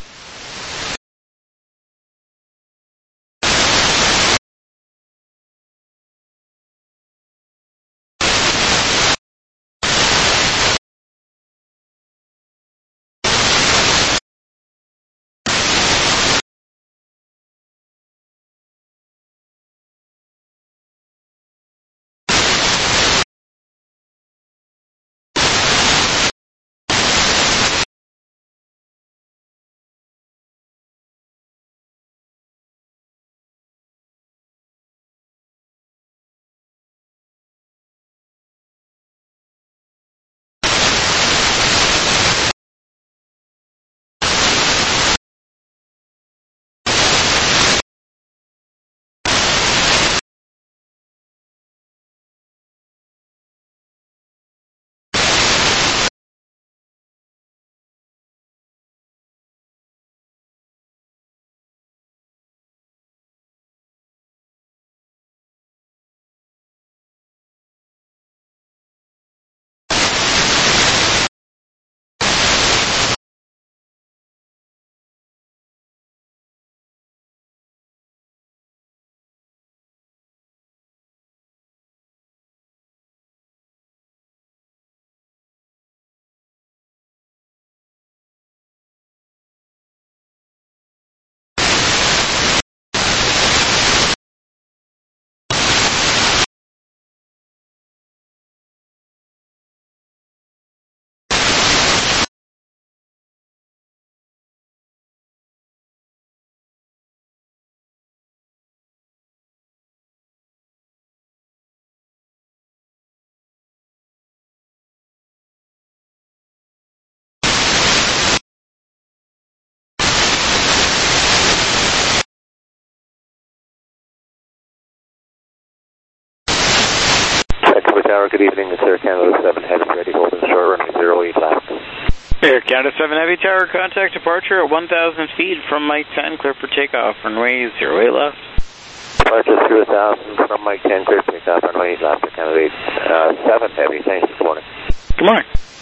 Tower, good evening. It's Air Canada seven Heavy, ready holding short runway zero eight left. Air Canada seven Heavy Tower, contact departure at one thousand feet from Mike ten, clear for takeoff, runway zero eight left. Departure through one thousand from Mike ten, clear for takeoff, runway eight left, Air Canada uh, seven Heavy. Thanks, good morning. Good morning.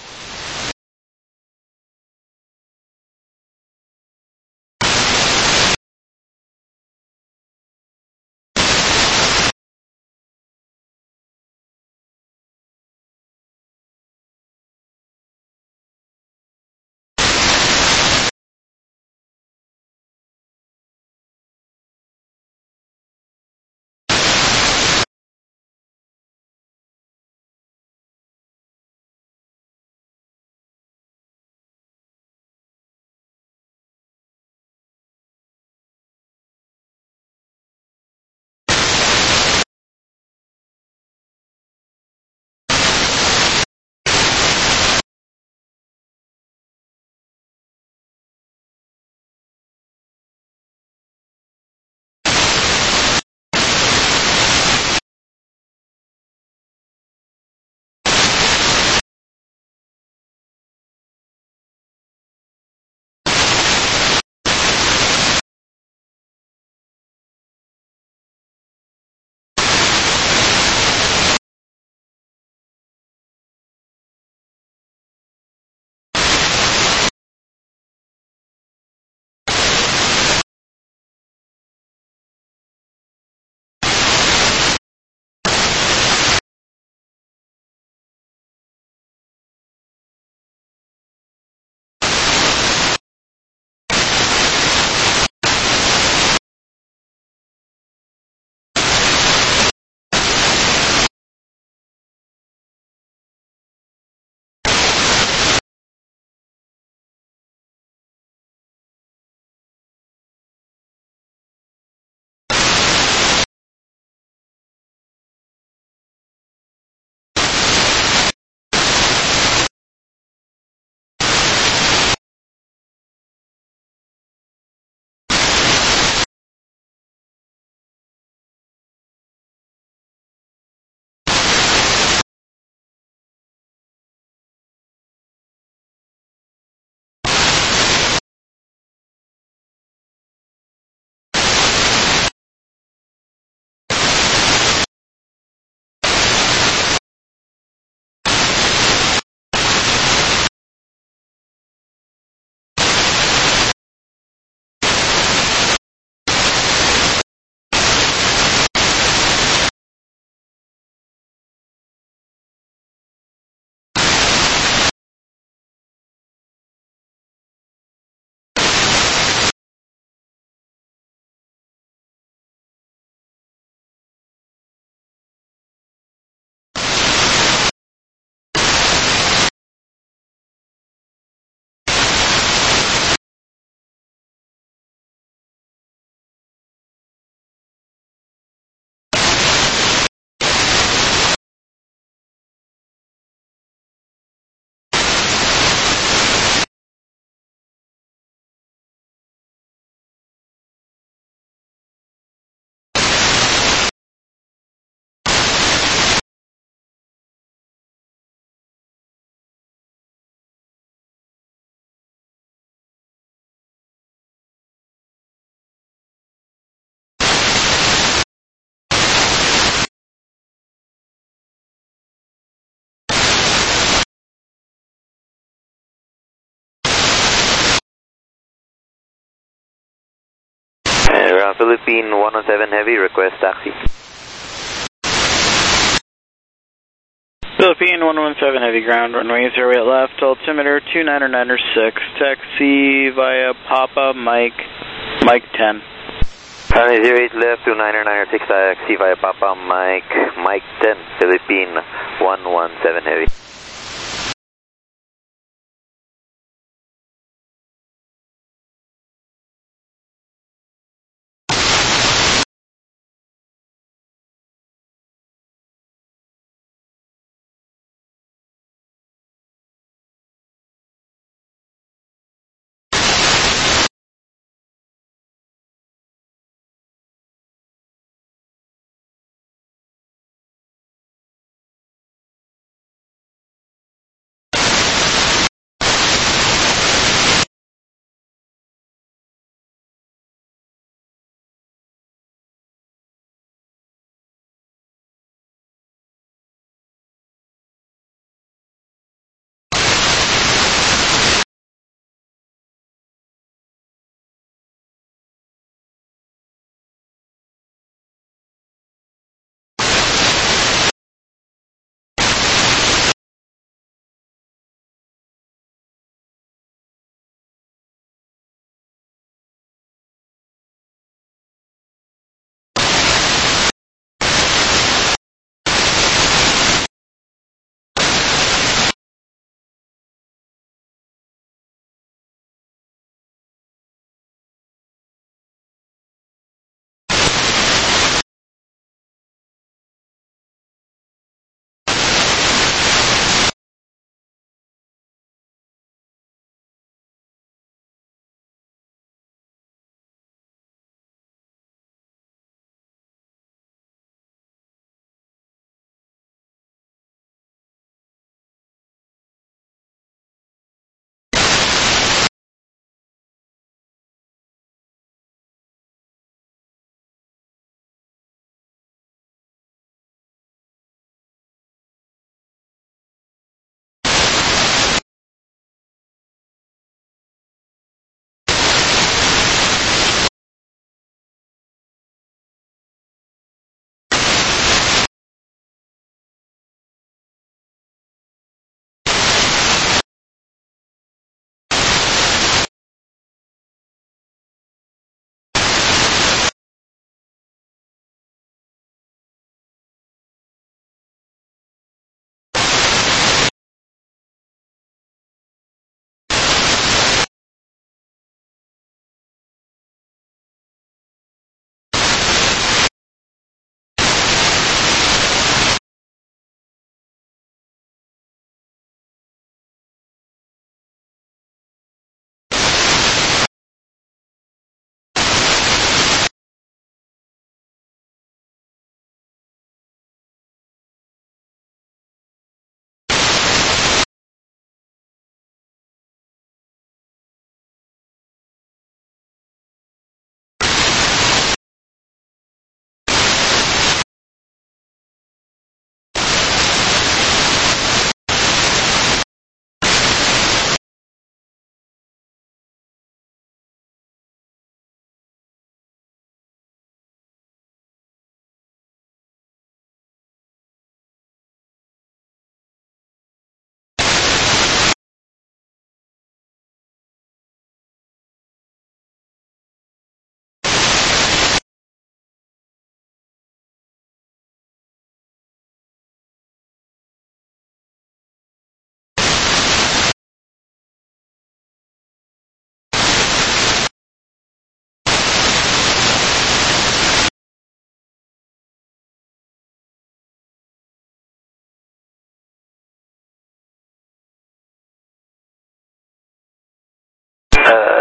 Ground Philippine one one seven Heavy, request taxi. Philippine one one seven Heavy, ground runway zero eight left, altimeter two niner niner six, taxi via Papa Mike, Mike ten. Runway zero eight left, two niner niner six, taxi via Papa Mike, Mike ten, Philippine one one seven Heavy.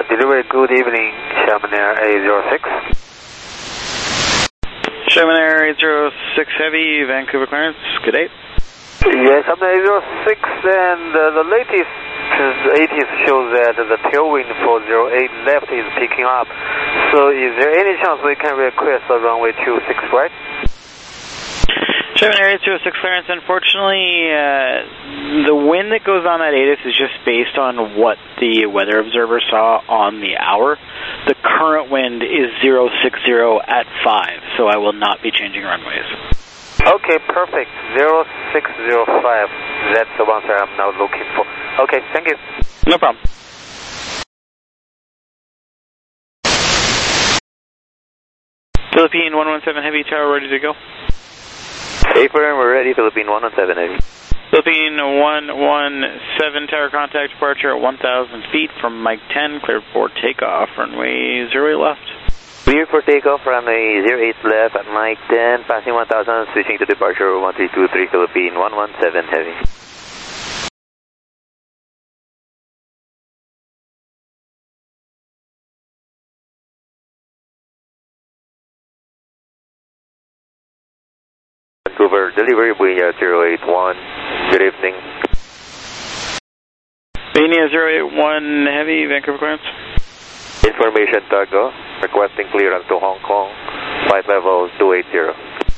delivery, good evening, Sherman Air eight zero six. Sherman Air eight zero six Heavy, Vancouver clearance, good day. Yes, Sherman eight zero six, and uh, the latest eighties shows that the tailwind for zero eight left is picking up. So is there any chance we can request a runway two six right? Sherman Air eight zero six clearance, unfortunately, uh, the wind that goes on at A T I S is just based on what the weather observer saw on the hour. The current wind is zero six zero at five, so I will not be changing runways. Okay, perfect. zero six zero five. That's the one that I'm now looking for. Okay, thank you. No problem. Philippine one one seven Heavy, tower ready to go. Affirm, we're ready. Philippine one one seven Heavy. Philippine one one seven, tower contact departure at one thousand feet from Mike ten, cleared for takeoff, runway zero eight left. Clear for takeoff, runway zero eight left at Mike ten, passing one thousand, switching to departure one three two three, Philippine one one seven Heavy. Vancouver, delivery, Buena zero eight one, good evening. Buena zero eight one Heavy, Vancouver clearance. Information Targo, requesting clearance to Hong Kong, flight level two eight zero.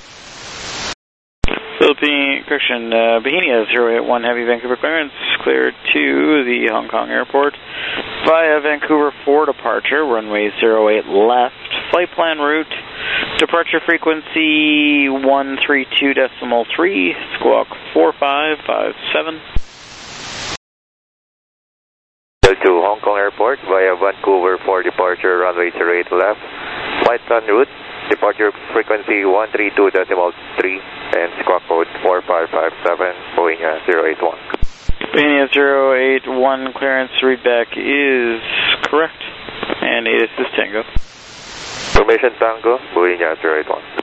Philippine, correction, uh, Bahenia zero eight one Heavy, Vancouver clearance, cleared to the Hong Kong airport via Vancouver for departure, runway zero eight left, flight plan route, departure frequency one three two decimal three, squawk four five five seven. To Hong Kong Airport via Vancouver for departure, runway zero eight left, flight plan route, departure frequency one three two decimal three, and squawk code four five five seven, Boeing zero eight one. Boeing zero eight one clearance readback is correct, and A T I S is Tango. Information Tango, Boeing zero eight one.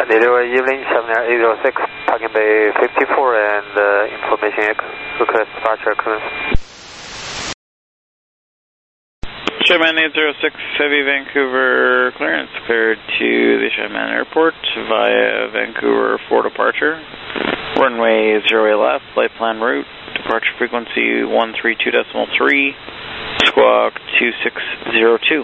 Delivery evening, seven eight zero six, parking bay fifty-four, and uh, information request departure clearance. Shyman eight zero six, Heavy Vancouver clearance, cleared to the Shyman Airport via Vancouver for departure. Runway zero eight left, flight plan route, departure frequency one three two point three, squawk two six zero two.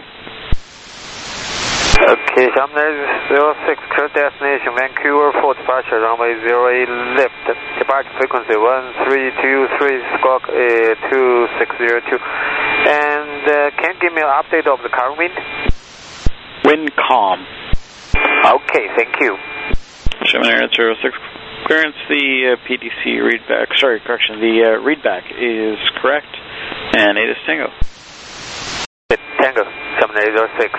Okay, Shyman zero six, clear destination Vancouver for departure, runway zero eight left, departure frequency one three two three, squawk uh, two six zero two. And uh, can you give me an update of the current wind? Wind calm. Okay, thank you. Shyman Air zero six, clearance, the uh, P D C readback, sorry, correction, the uh, readback is correct, and it is Tango. Tango, Shyman eight zero six.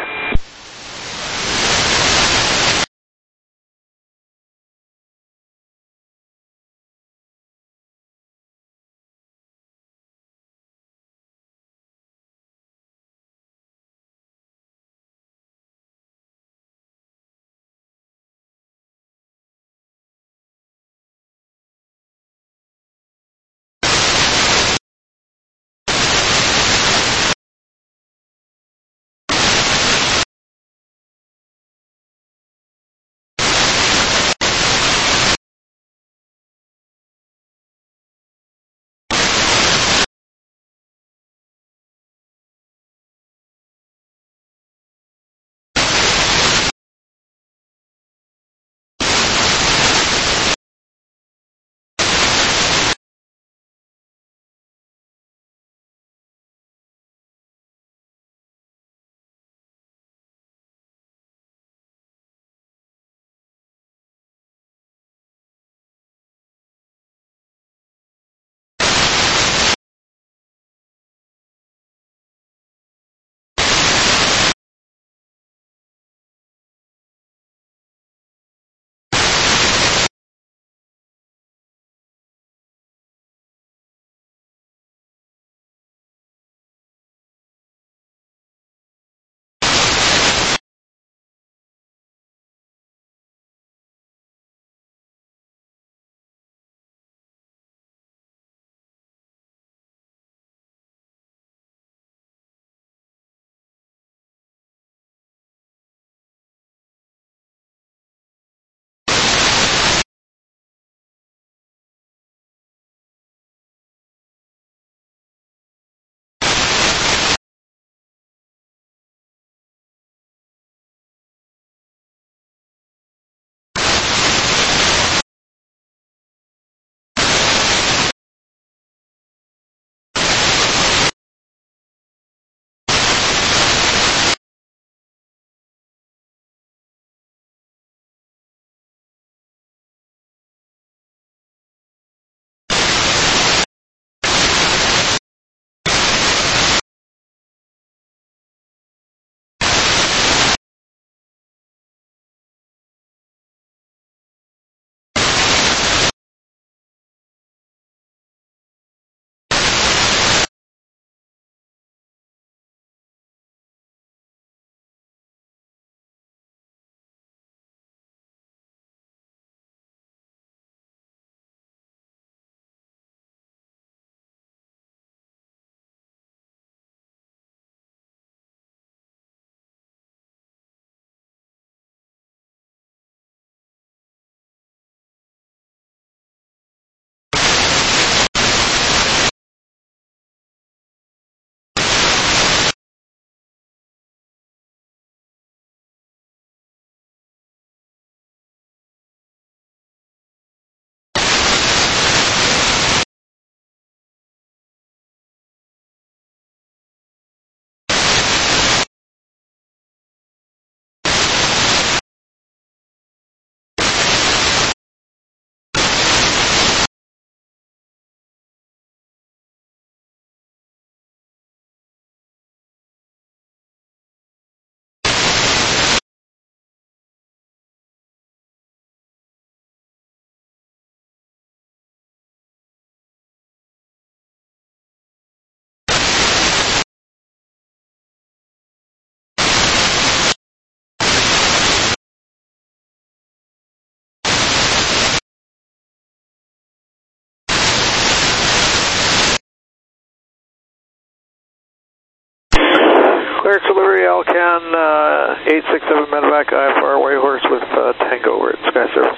clearance delivery, Alcan uh, eight six seven medevac, I F R Whitehorse with uh, Tango over at Sky Service.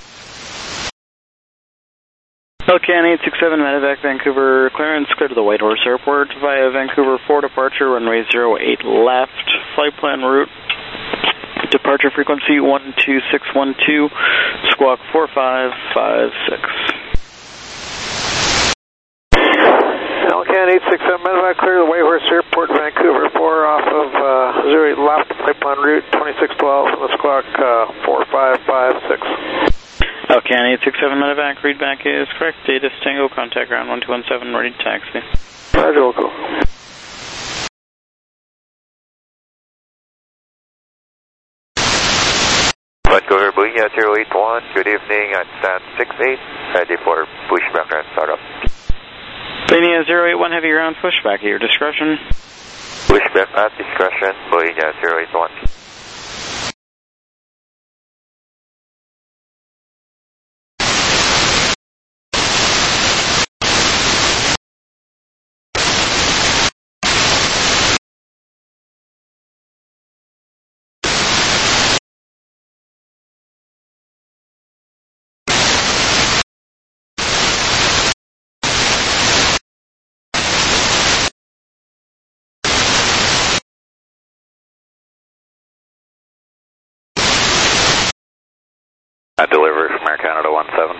Alcan eight six seven medevac, Vancouver clearance, clear to the Whitehorse Airport via Vancouver four departure, runway zero eight left, flight plan route, departure frequency one two six one two, squawk four five five six. Alcan eight six seven medevac, clear to the Whitehorse Airport, Vancouver four off of uh, zero eight left, flight plan route twenty-six twelve, and the squawk uh, four five five six. Alcan eight six seven medevac, readback is correct. Data Tango, contact ground one two one seven, ready to taxi. Roger, local. Vancouver Boeing zero eight one, good evening, at stand six eight, ready for pushback and startup. Boeing zero eight one, heavy ground pushback at your discretion. Pushback at discretion, Boeing zero eight one. Uh, delivery from Air Canada one seven.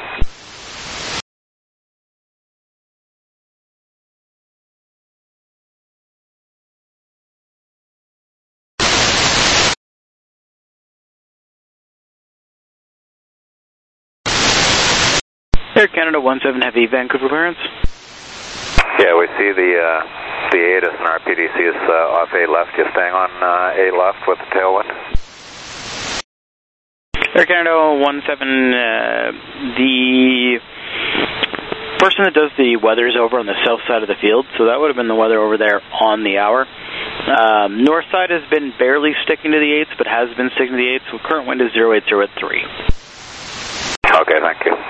Air Canada one seven heavy, Vancouver clearance. Yeah, we see the uh, the A T I S and our P D C is uh, off A left, just staying on uh, A left with the tailwind. Air Canada one seven, uh, the person that does the weather is over on the south side of the field, so that would have been the weather over there on the hour. Um, north side has been barely sticking to the eights, but has been sticking to the eights, so current wind is zero eight zero at three. Okay, thank you.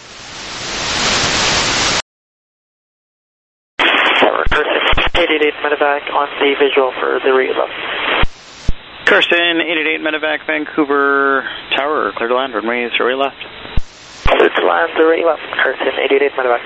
eight eight eight medevac on the visual for the read left. Carson, eight eight eight medevac, Vancouver Tower, clear to land, runway zero eight left. Clear to land, zero eight left, Carson, eight eight eight medevac.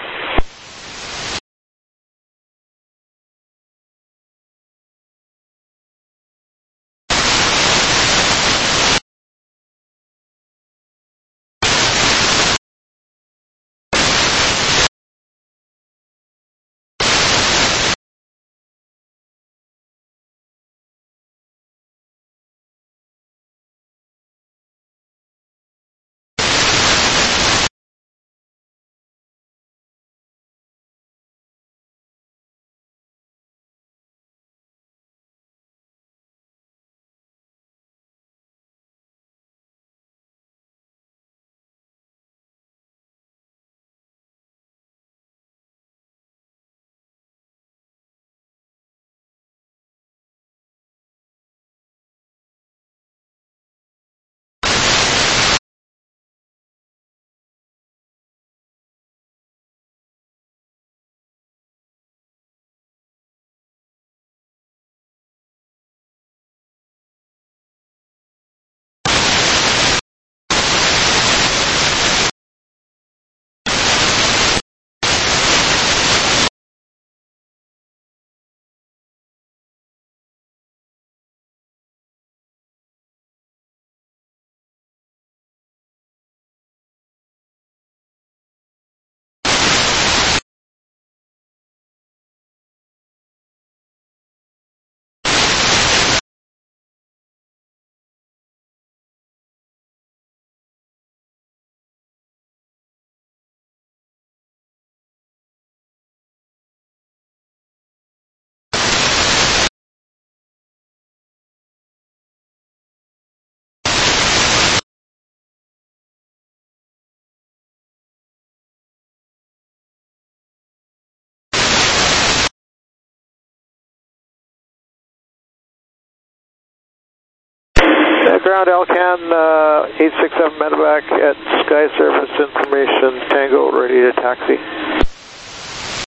Ground Alcan uh, eight six seven medevac at Sky Service information, Tango ready to taxi.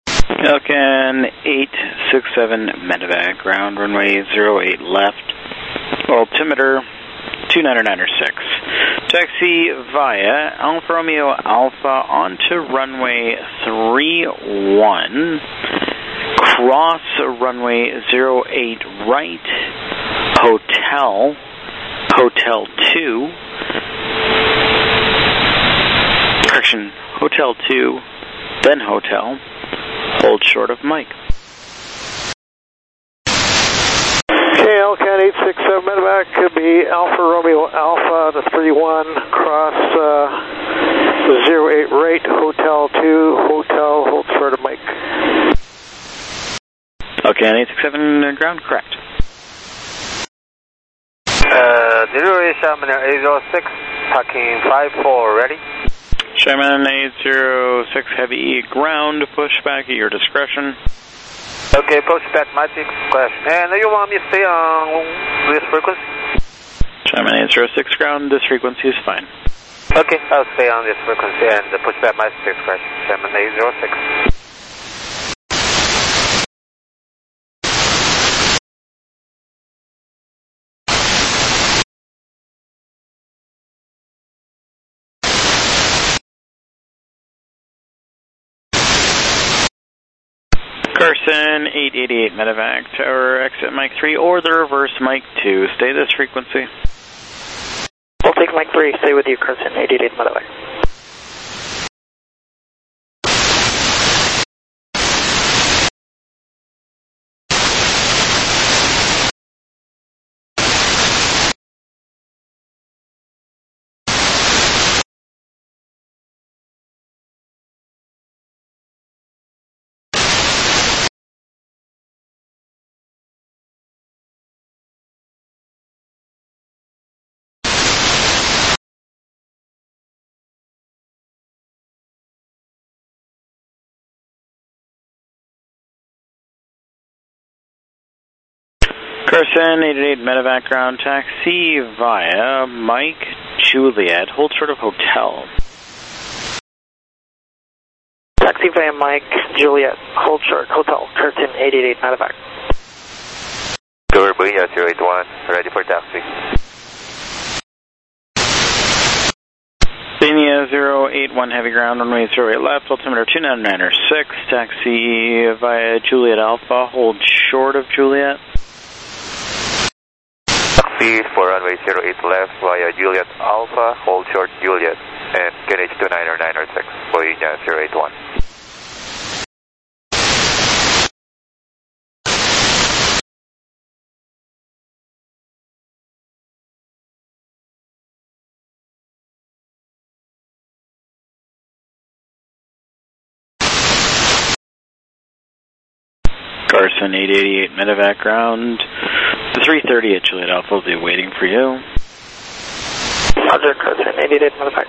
Falcon eight six seven medevac, ground runway zero eight left, altimeter two nine nine six. Taxi via Alfa Romeo Alpha onto runway three one, cross runway zero eight right, hotel, hotel two, correction, hotel two, then hotel, hold short of Mike. Okay, L C A N eight six seven medevac could be Alfa Romeo Alpha, the three one, cross uh, zero eight right, hotel two, hotel, hold short of Mike. Okay, eight six seven ground, correct. Uh, delivery Sherman eight zero six, parking five four, ready? Sherman eight zero six heavy ground, push back at your discretion. Okay, push back my discretion. And you want me to stay on this frequency? Sherman eight zero six ground, this frequency is fine. Okay, I'll stay on this frequency and push back my discretion. Sherman eight zero six. Carson eight eighty-eight medevac, tower exit Mike three or the reverse Mike two. Stay this frequency. We'll take Mike three, stay with you, Carson eight eighty-eight medevac. Carson eight eighty-eight medevac ground, taxi via Mike Juliet, hold short of hotel. Taxi via Mike Juliet, hold short, hotel, Carson eight eighty-eight medevac. Go Bahia zero eight one, ready for taxi. Bahia zero eight one heavy ground, runway zero eight left, altimeter two nine nine six, taxi via Juliet Alpha, hold short of Juliet. Taxi for runway zero eight left via Juliet Alpha, hold short Juliet, and K N H two nine nine six, Bahia zero eight one. Carson eight eighty-eight medevac ground, the three thirty at Juliet Alpha will be waiting for you. Roger, Carson eight eighty-eight medevac.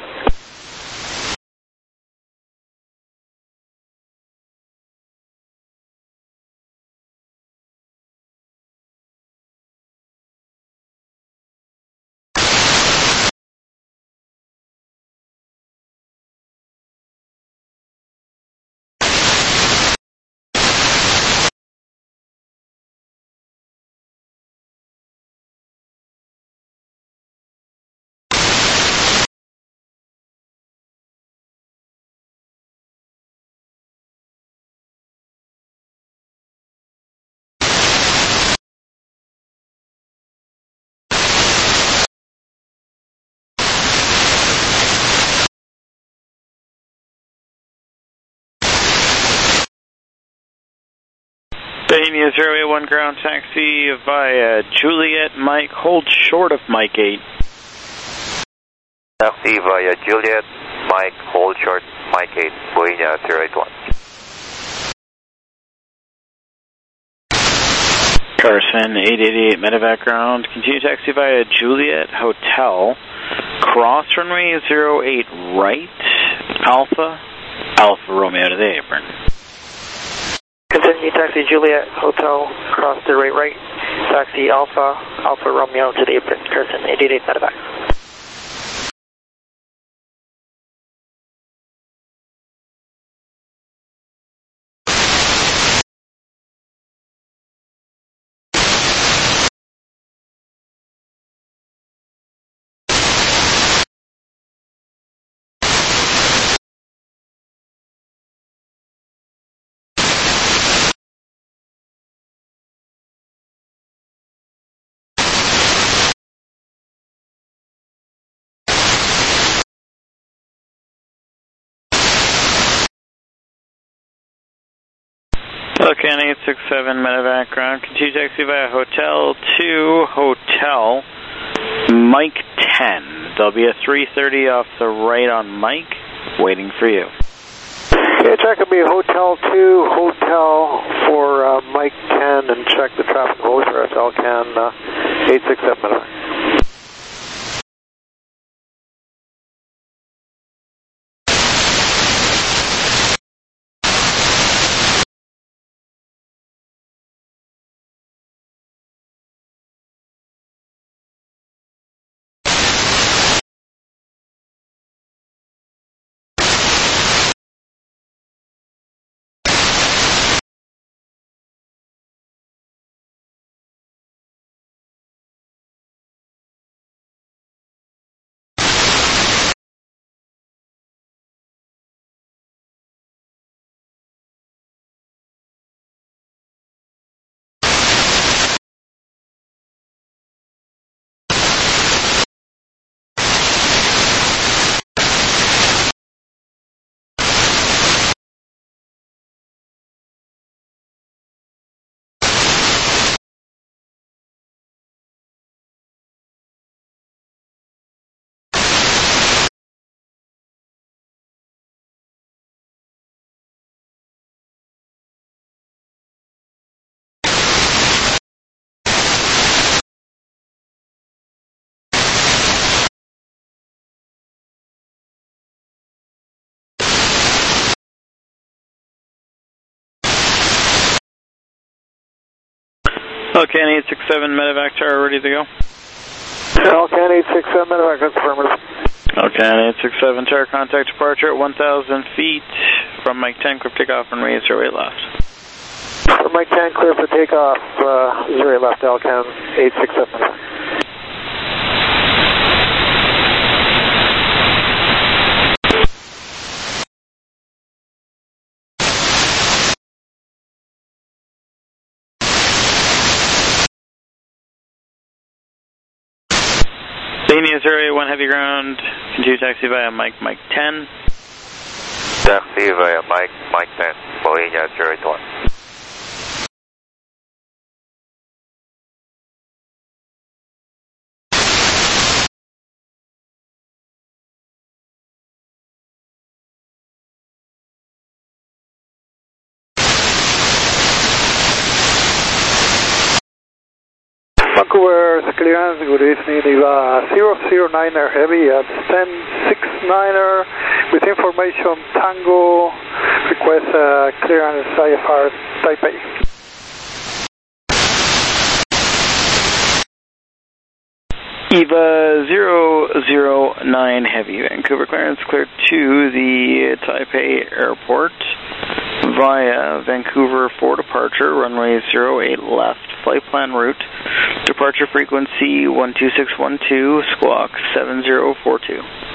Bahia zero eight one ground, taxi via Juliet Mike, hold short of Mike eight. Taxi via Juliet Mike, hold short Mike eight, Bahia zero eight one. Carson eight eighty-eight medevac ground, continue taxi via Juliet Hotel, cross runway zero eight right, Alpha, Alfa Romeo to the apron. Continue taxi Juliet Hotel, cross the right right, taxi Alpha, Alfa Romeo to the apron, Carson eight eighty-eight medevac. Okay, eight six seven medevac ground. Continue taxi via Hotel two, Hotel Mike ten. There'll be a three thirty off the right on Mike, waiting for you. Okay, check will be Hotel two, Hotel for uh, Mike ten, and check the traffic rules for S L C A N uh, eight six seven medevac. Okay, eight six seven medevac tower ready to go. Okay, eight six seven medevac, that's affirmative. Okay, eight six seven tower contact departure at one thousand feet from Mike ten, clear takeoff and raise zero eight left. From Mike ten, clear for takeoff, uh, zero eight left, L C A N eight six seven medevac. Linia zero eight one heavy ground, continue taxi via Mike, Mike ten. Taxi via Mike, Mike ten, Linia zero eight one. Vancouver clearance, good evening, Iva zero zero niner heavy at ten six niner with information Tango, request uh, clearance I F R Taipei. Eva zero zero nine heavy, Vancouver clearance cleared to the Taipei airport via Vancouver for departure, runway zero eight left, flight plan route, departure frequency one two six one two, squawk seven zero four two.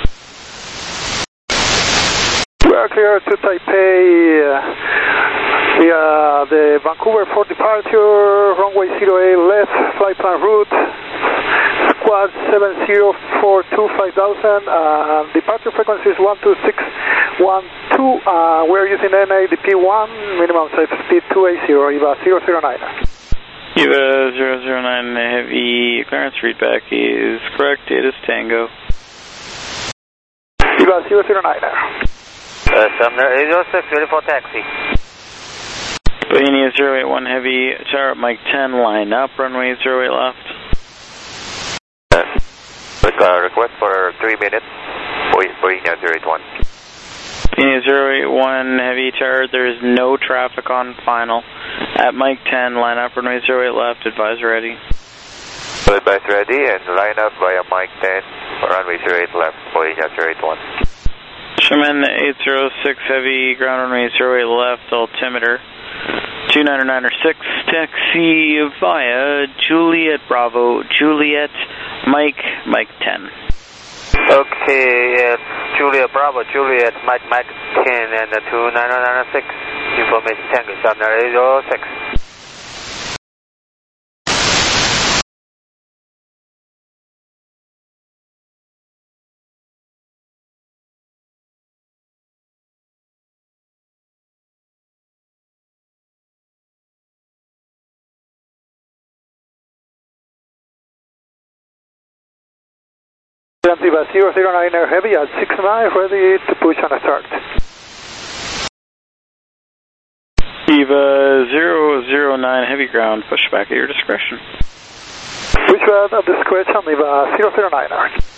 We are clear to Taipei uh, via the Vancouver for departure, runway zero eight left, flight plan route, squawk seven zero four two five thousand, uh, departure frequency is one two six one two, uh, we're using N A D P one, minimum safe speed two eighty, Eva zero zero nine. Eva zero zero nine heavy, clearance readback is correct, it is Tango. Eva zero zero nine. Uh, Sumner eight zero six, ready for taxi. Bohemia zero eight one heavy, tower at Mike ten, line up, runway zero eight left. Uh, request for three minutes, Bohemia zero eight one. Bohemia zero eight one heavy, tower, there is no traffic on final. At Mike ten, line up, runway zero eight left, advise ready. Advise ready and line up via Mike ten, runway zero eight left, Bohemia zero eight one. Sherman eight zero six heavy, ground runway zero eight left, altimeter two niner niner six, taxi via Juliet Bravo, Juliet, Mike, Mike ten. Okay, uh, Juliet Bravo, Juliet, Mike, Mike ten, and uh, two niner niner six, information Tango, Sumner eight zero six. Zanzibar zero zero nine Air Heavy at six miles, ready to push on a start. Eva zero zero nine Heavy Ground, push back at your discretion. Push back at discretion, Eva zero zero nine.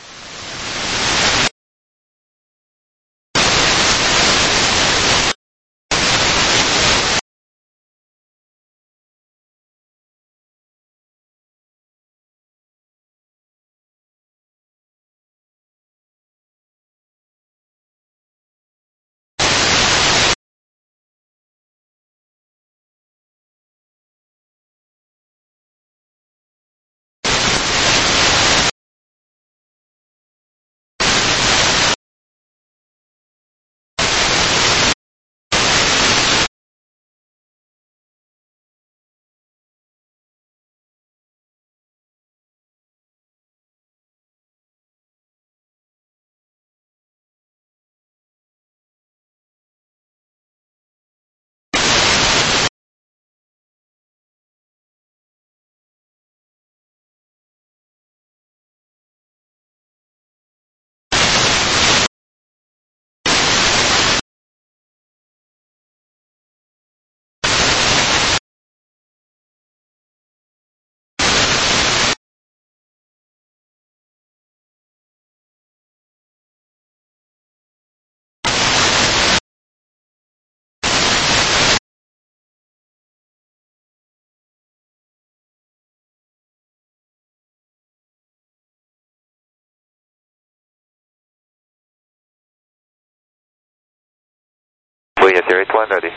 zero eight one ready.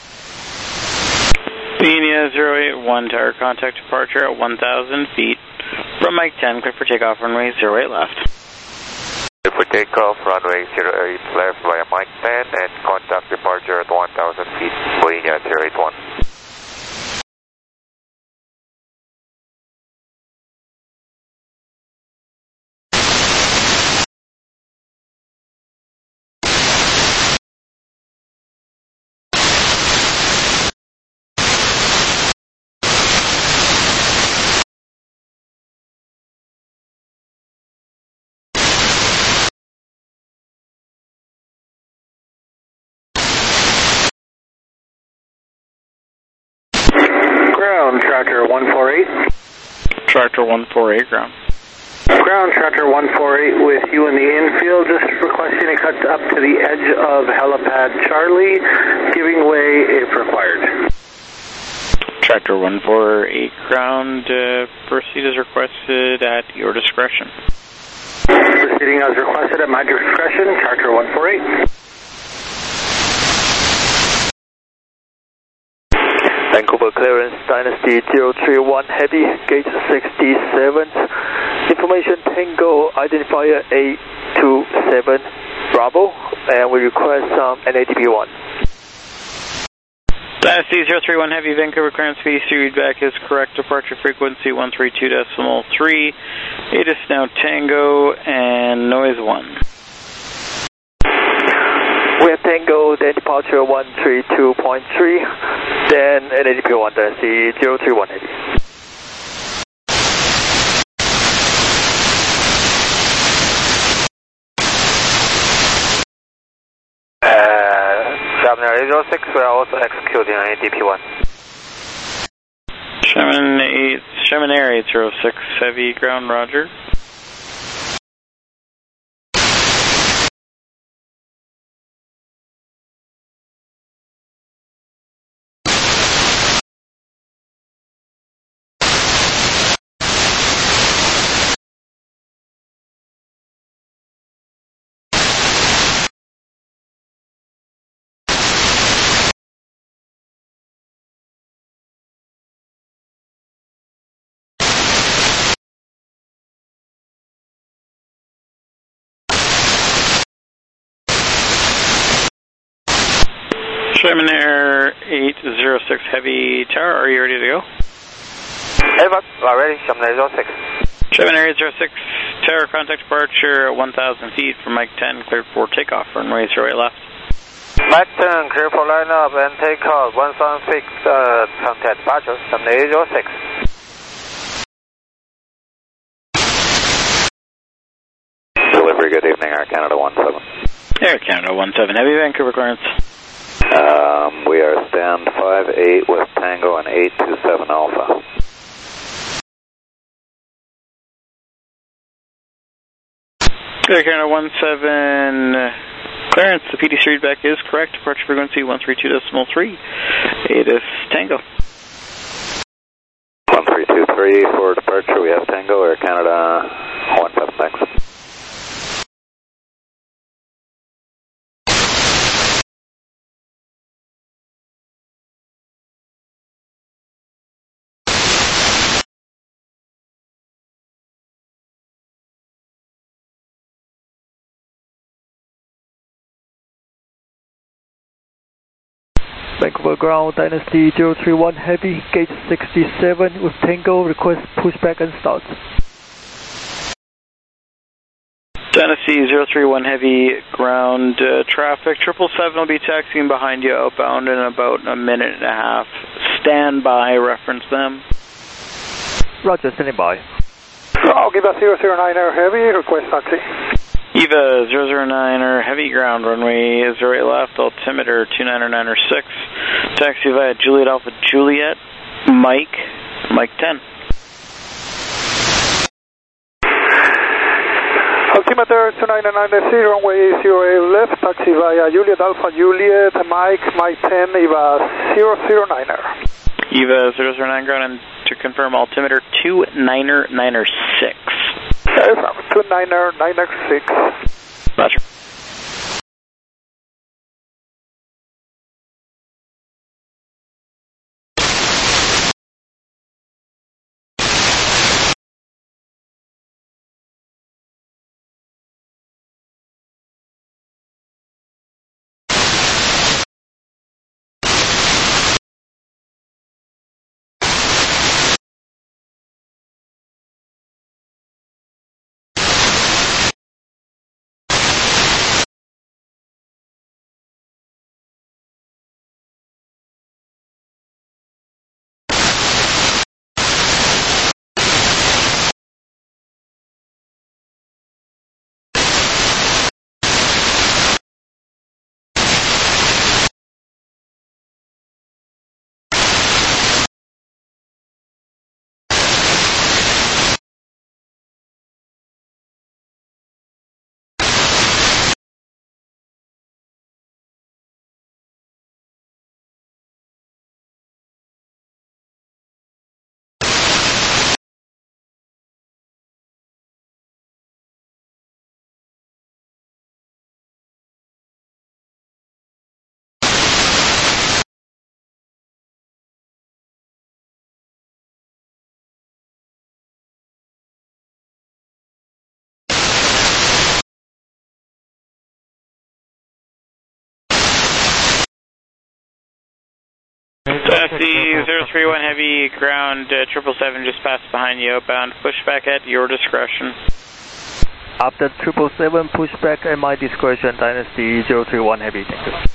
Pena zero eight one, tower contact departure at one thousand feet from Mike ten, clear for takeoff, runway zero eight left. Clear for takeoff, runway zero eight left via Mike ten, and contact departure at one thousand feet, Pena zero eight one. Ground, Tractor one four eight. Tractor one four eight, ground. Ground, Tractor one four eight with you in the infield, just requesting a cut up to the edge of helipad Charlie, giving way if required. Tractor one four eight, ground, uh, proceed as requested at your discretion. Proceeding as requested at my discretion, Tractor one four eight. Vancouver clearance, Dynasty zero three one Heavy, gate sixty-seven. Information Tango, identifier eight two seven Bravo, and we request some N A D P one. Dynasty zero three one Heavy, Vancouver clearance, V C feedback is correct, departure frequency one three two decimal three. It is now Tango and noise one. We have Tango, then departure one three two point three, then N A D P one, Dynasty zero three one Heavy. Uh, Shamrock zero six, we are also executing N A D P one. Chaminair eight zero six, Heavy, ground, roger. Chaminair eight zero six Heavy, tower, are you ready to go? Evac, are ready, Chaminair zero six. Chaminair eight zero six, tower, contact departure at one thousand feet from Mike ten, cleared for takeoff, runway zero eight left. Mike ten, clear for lineup and takeoff, one thousand feet, uh, contact departure, Chaminair zero six. Canada one seven. Air Canada one seven, heavy Vancouver clearance. Um, we are stand five eight with Tango and eight two seven Alpha. Air Canada one seven, clearance, the P D C readback is correct, departure frequency one three two decimal three, eight is Tango. one three two three for departure, we have Tango, Air Canada one seven, thanks. Vancouver ground, Dynasty zero three one heavy, gate sixty-seven with Tango, request pushback and start. Dynasty zero three one heavy, ground uh, traffic, triple seven will be taxiing behind you outbound in about a minute and a half. Stand by, reference them. Roger, standing by. I'll give a zero zero niner heavy, request taxi. Eva zero zero niner, heavy ground, runway zero eight left, altimeter two niner niner six, taxi via Juliet Alpha Juliet, Mike, Mike ten. Altimeter two niner niner zero, runway zero eight left, taxi via Juliet Alpha Juliet, Mike, Mike ten, Eva zero zero niner. Eva zero zero nine ground, and to confirm altimeter two niner niner six. two niner niner six. Roger. Taxi zero three one heavy, ground uh, triple seven just passed behind you outbound, pushback at your discretion. After triple seven pushback at my discretion, Dynasty zero three one heavy, thank you.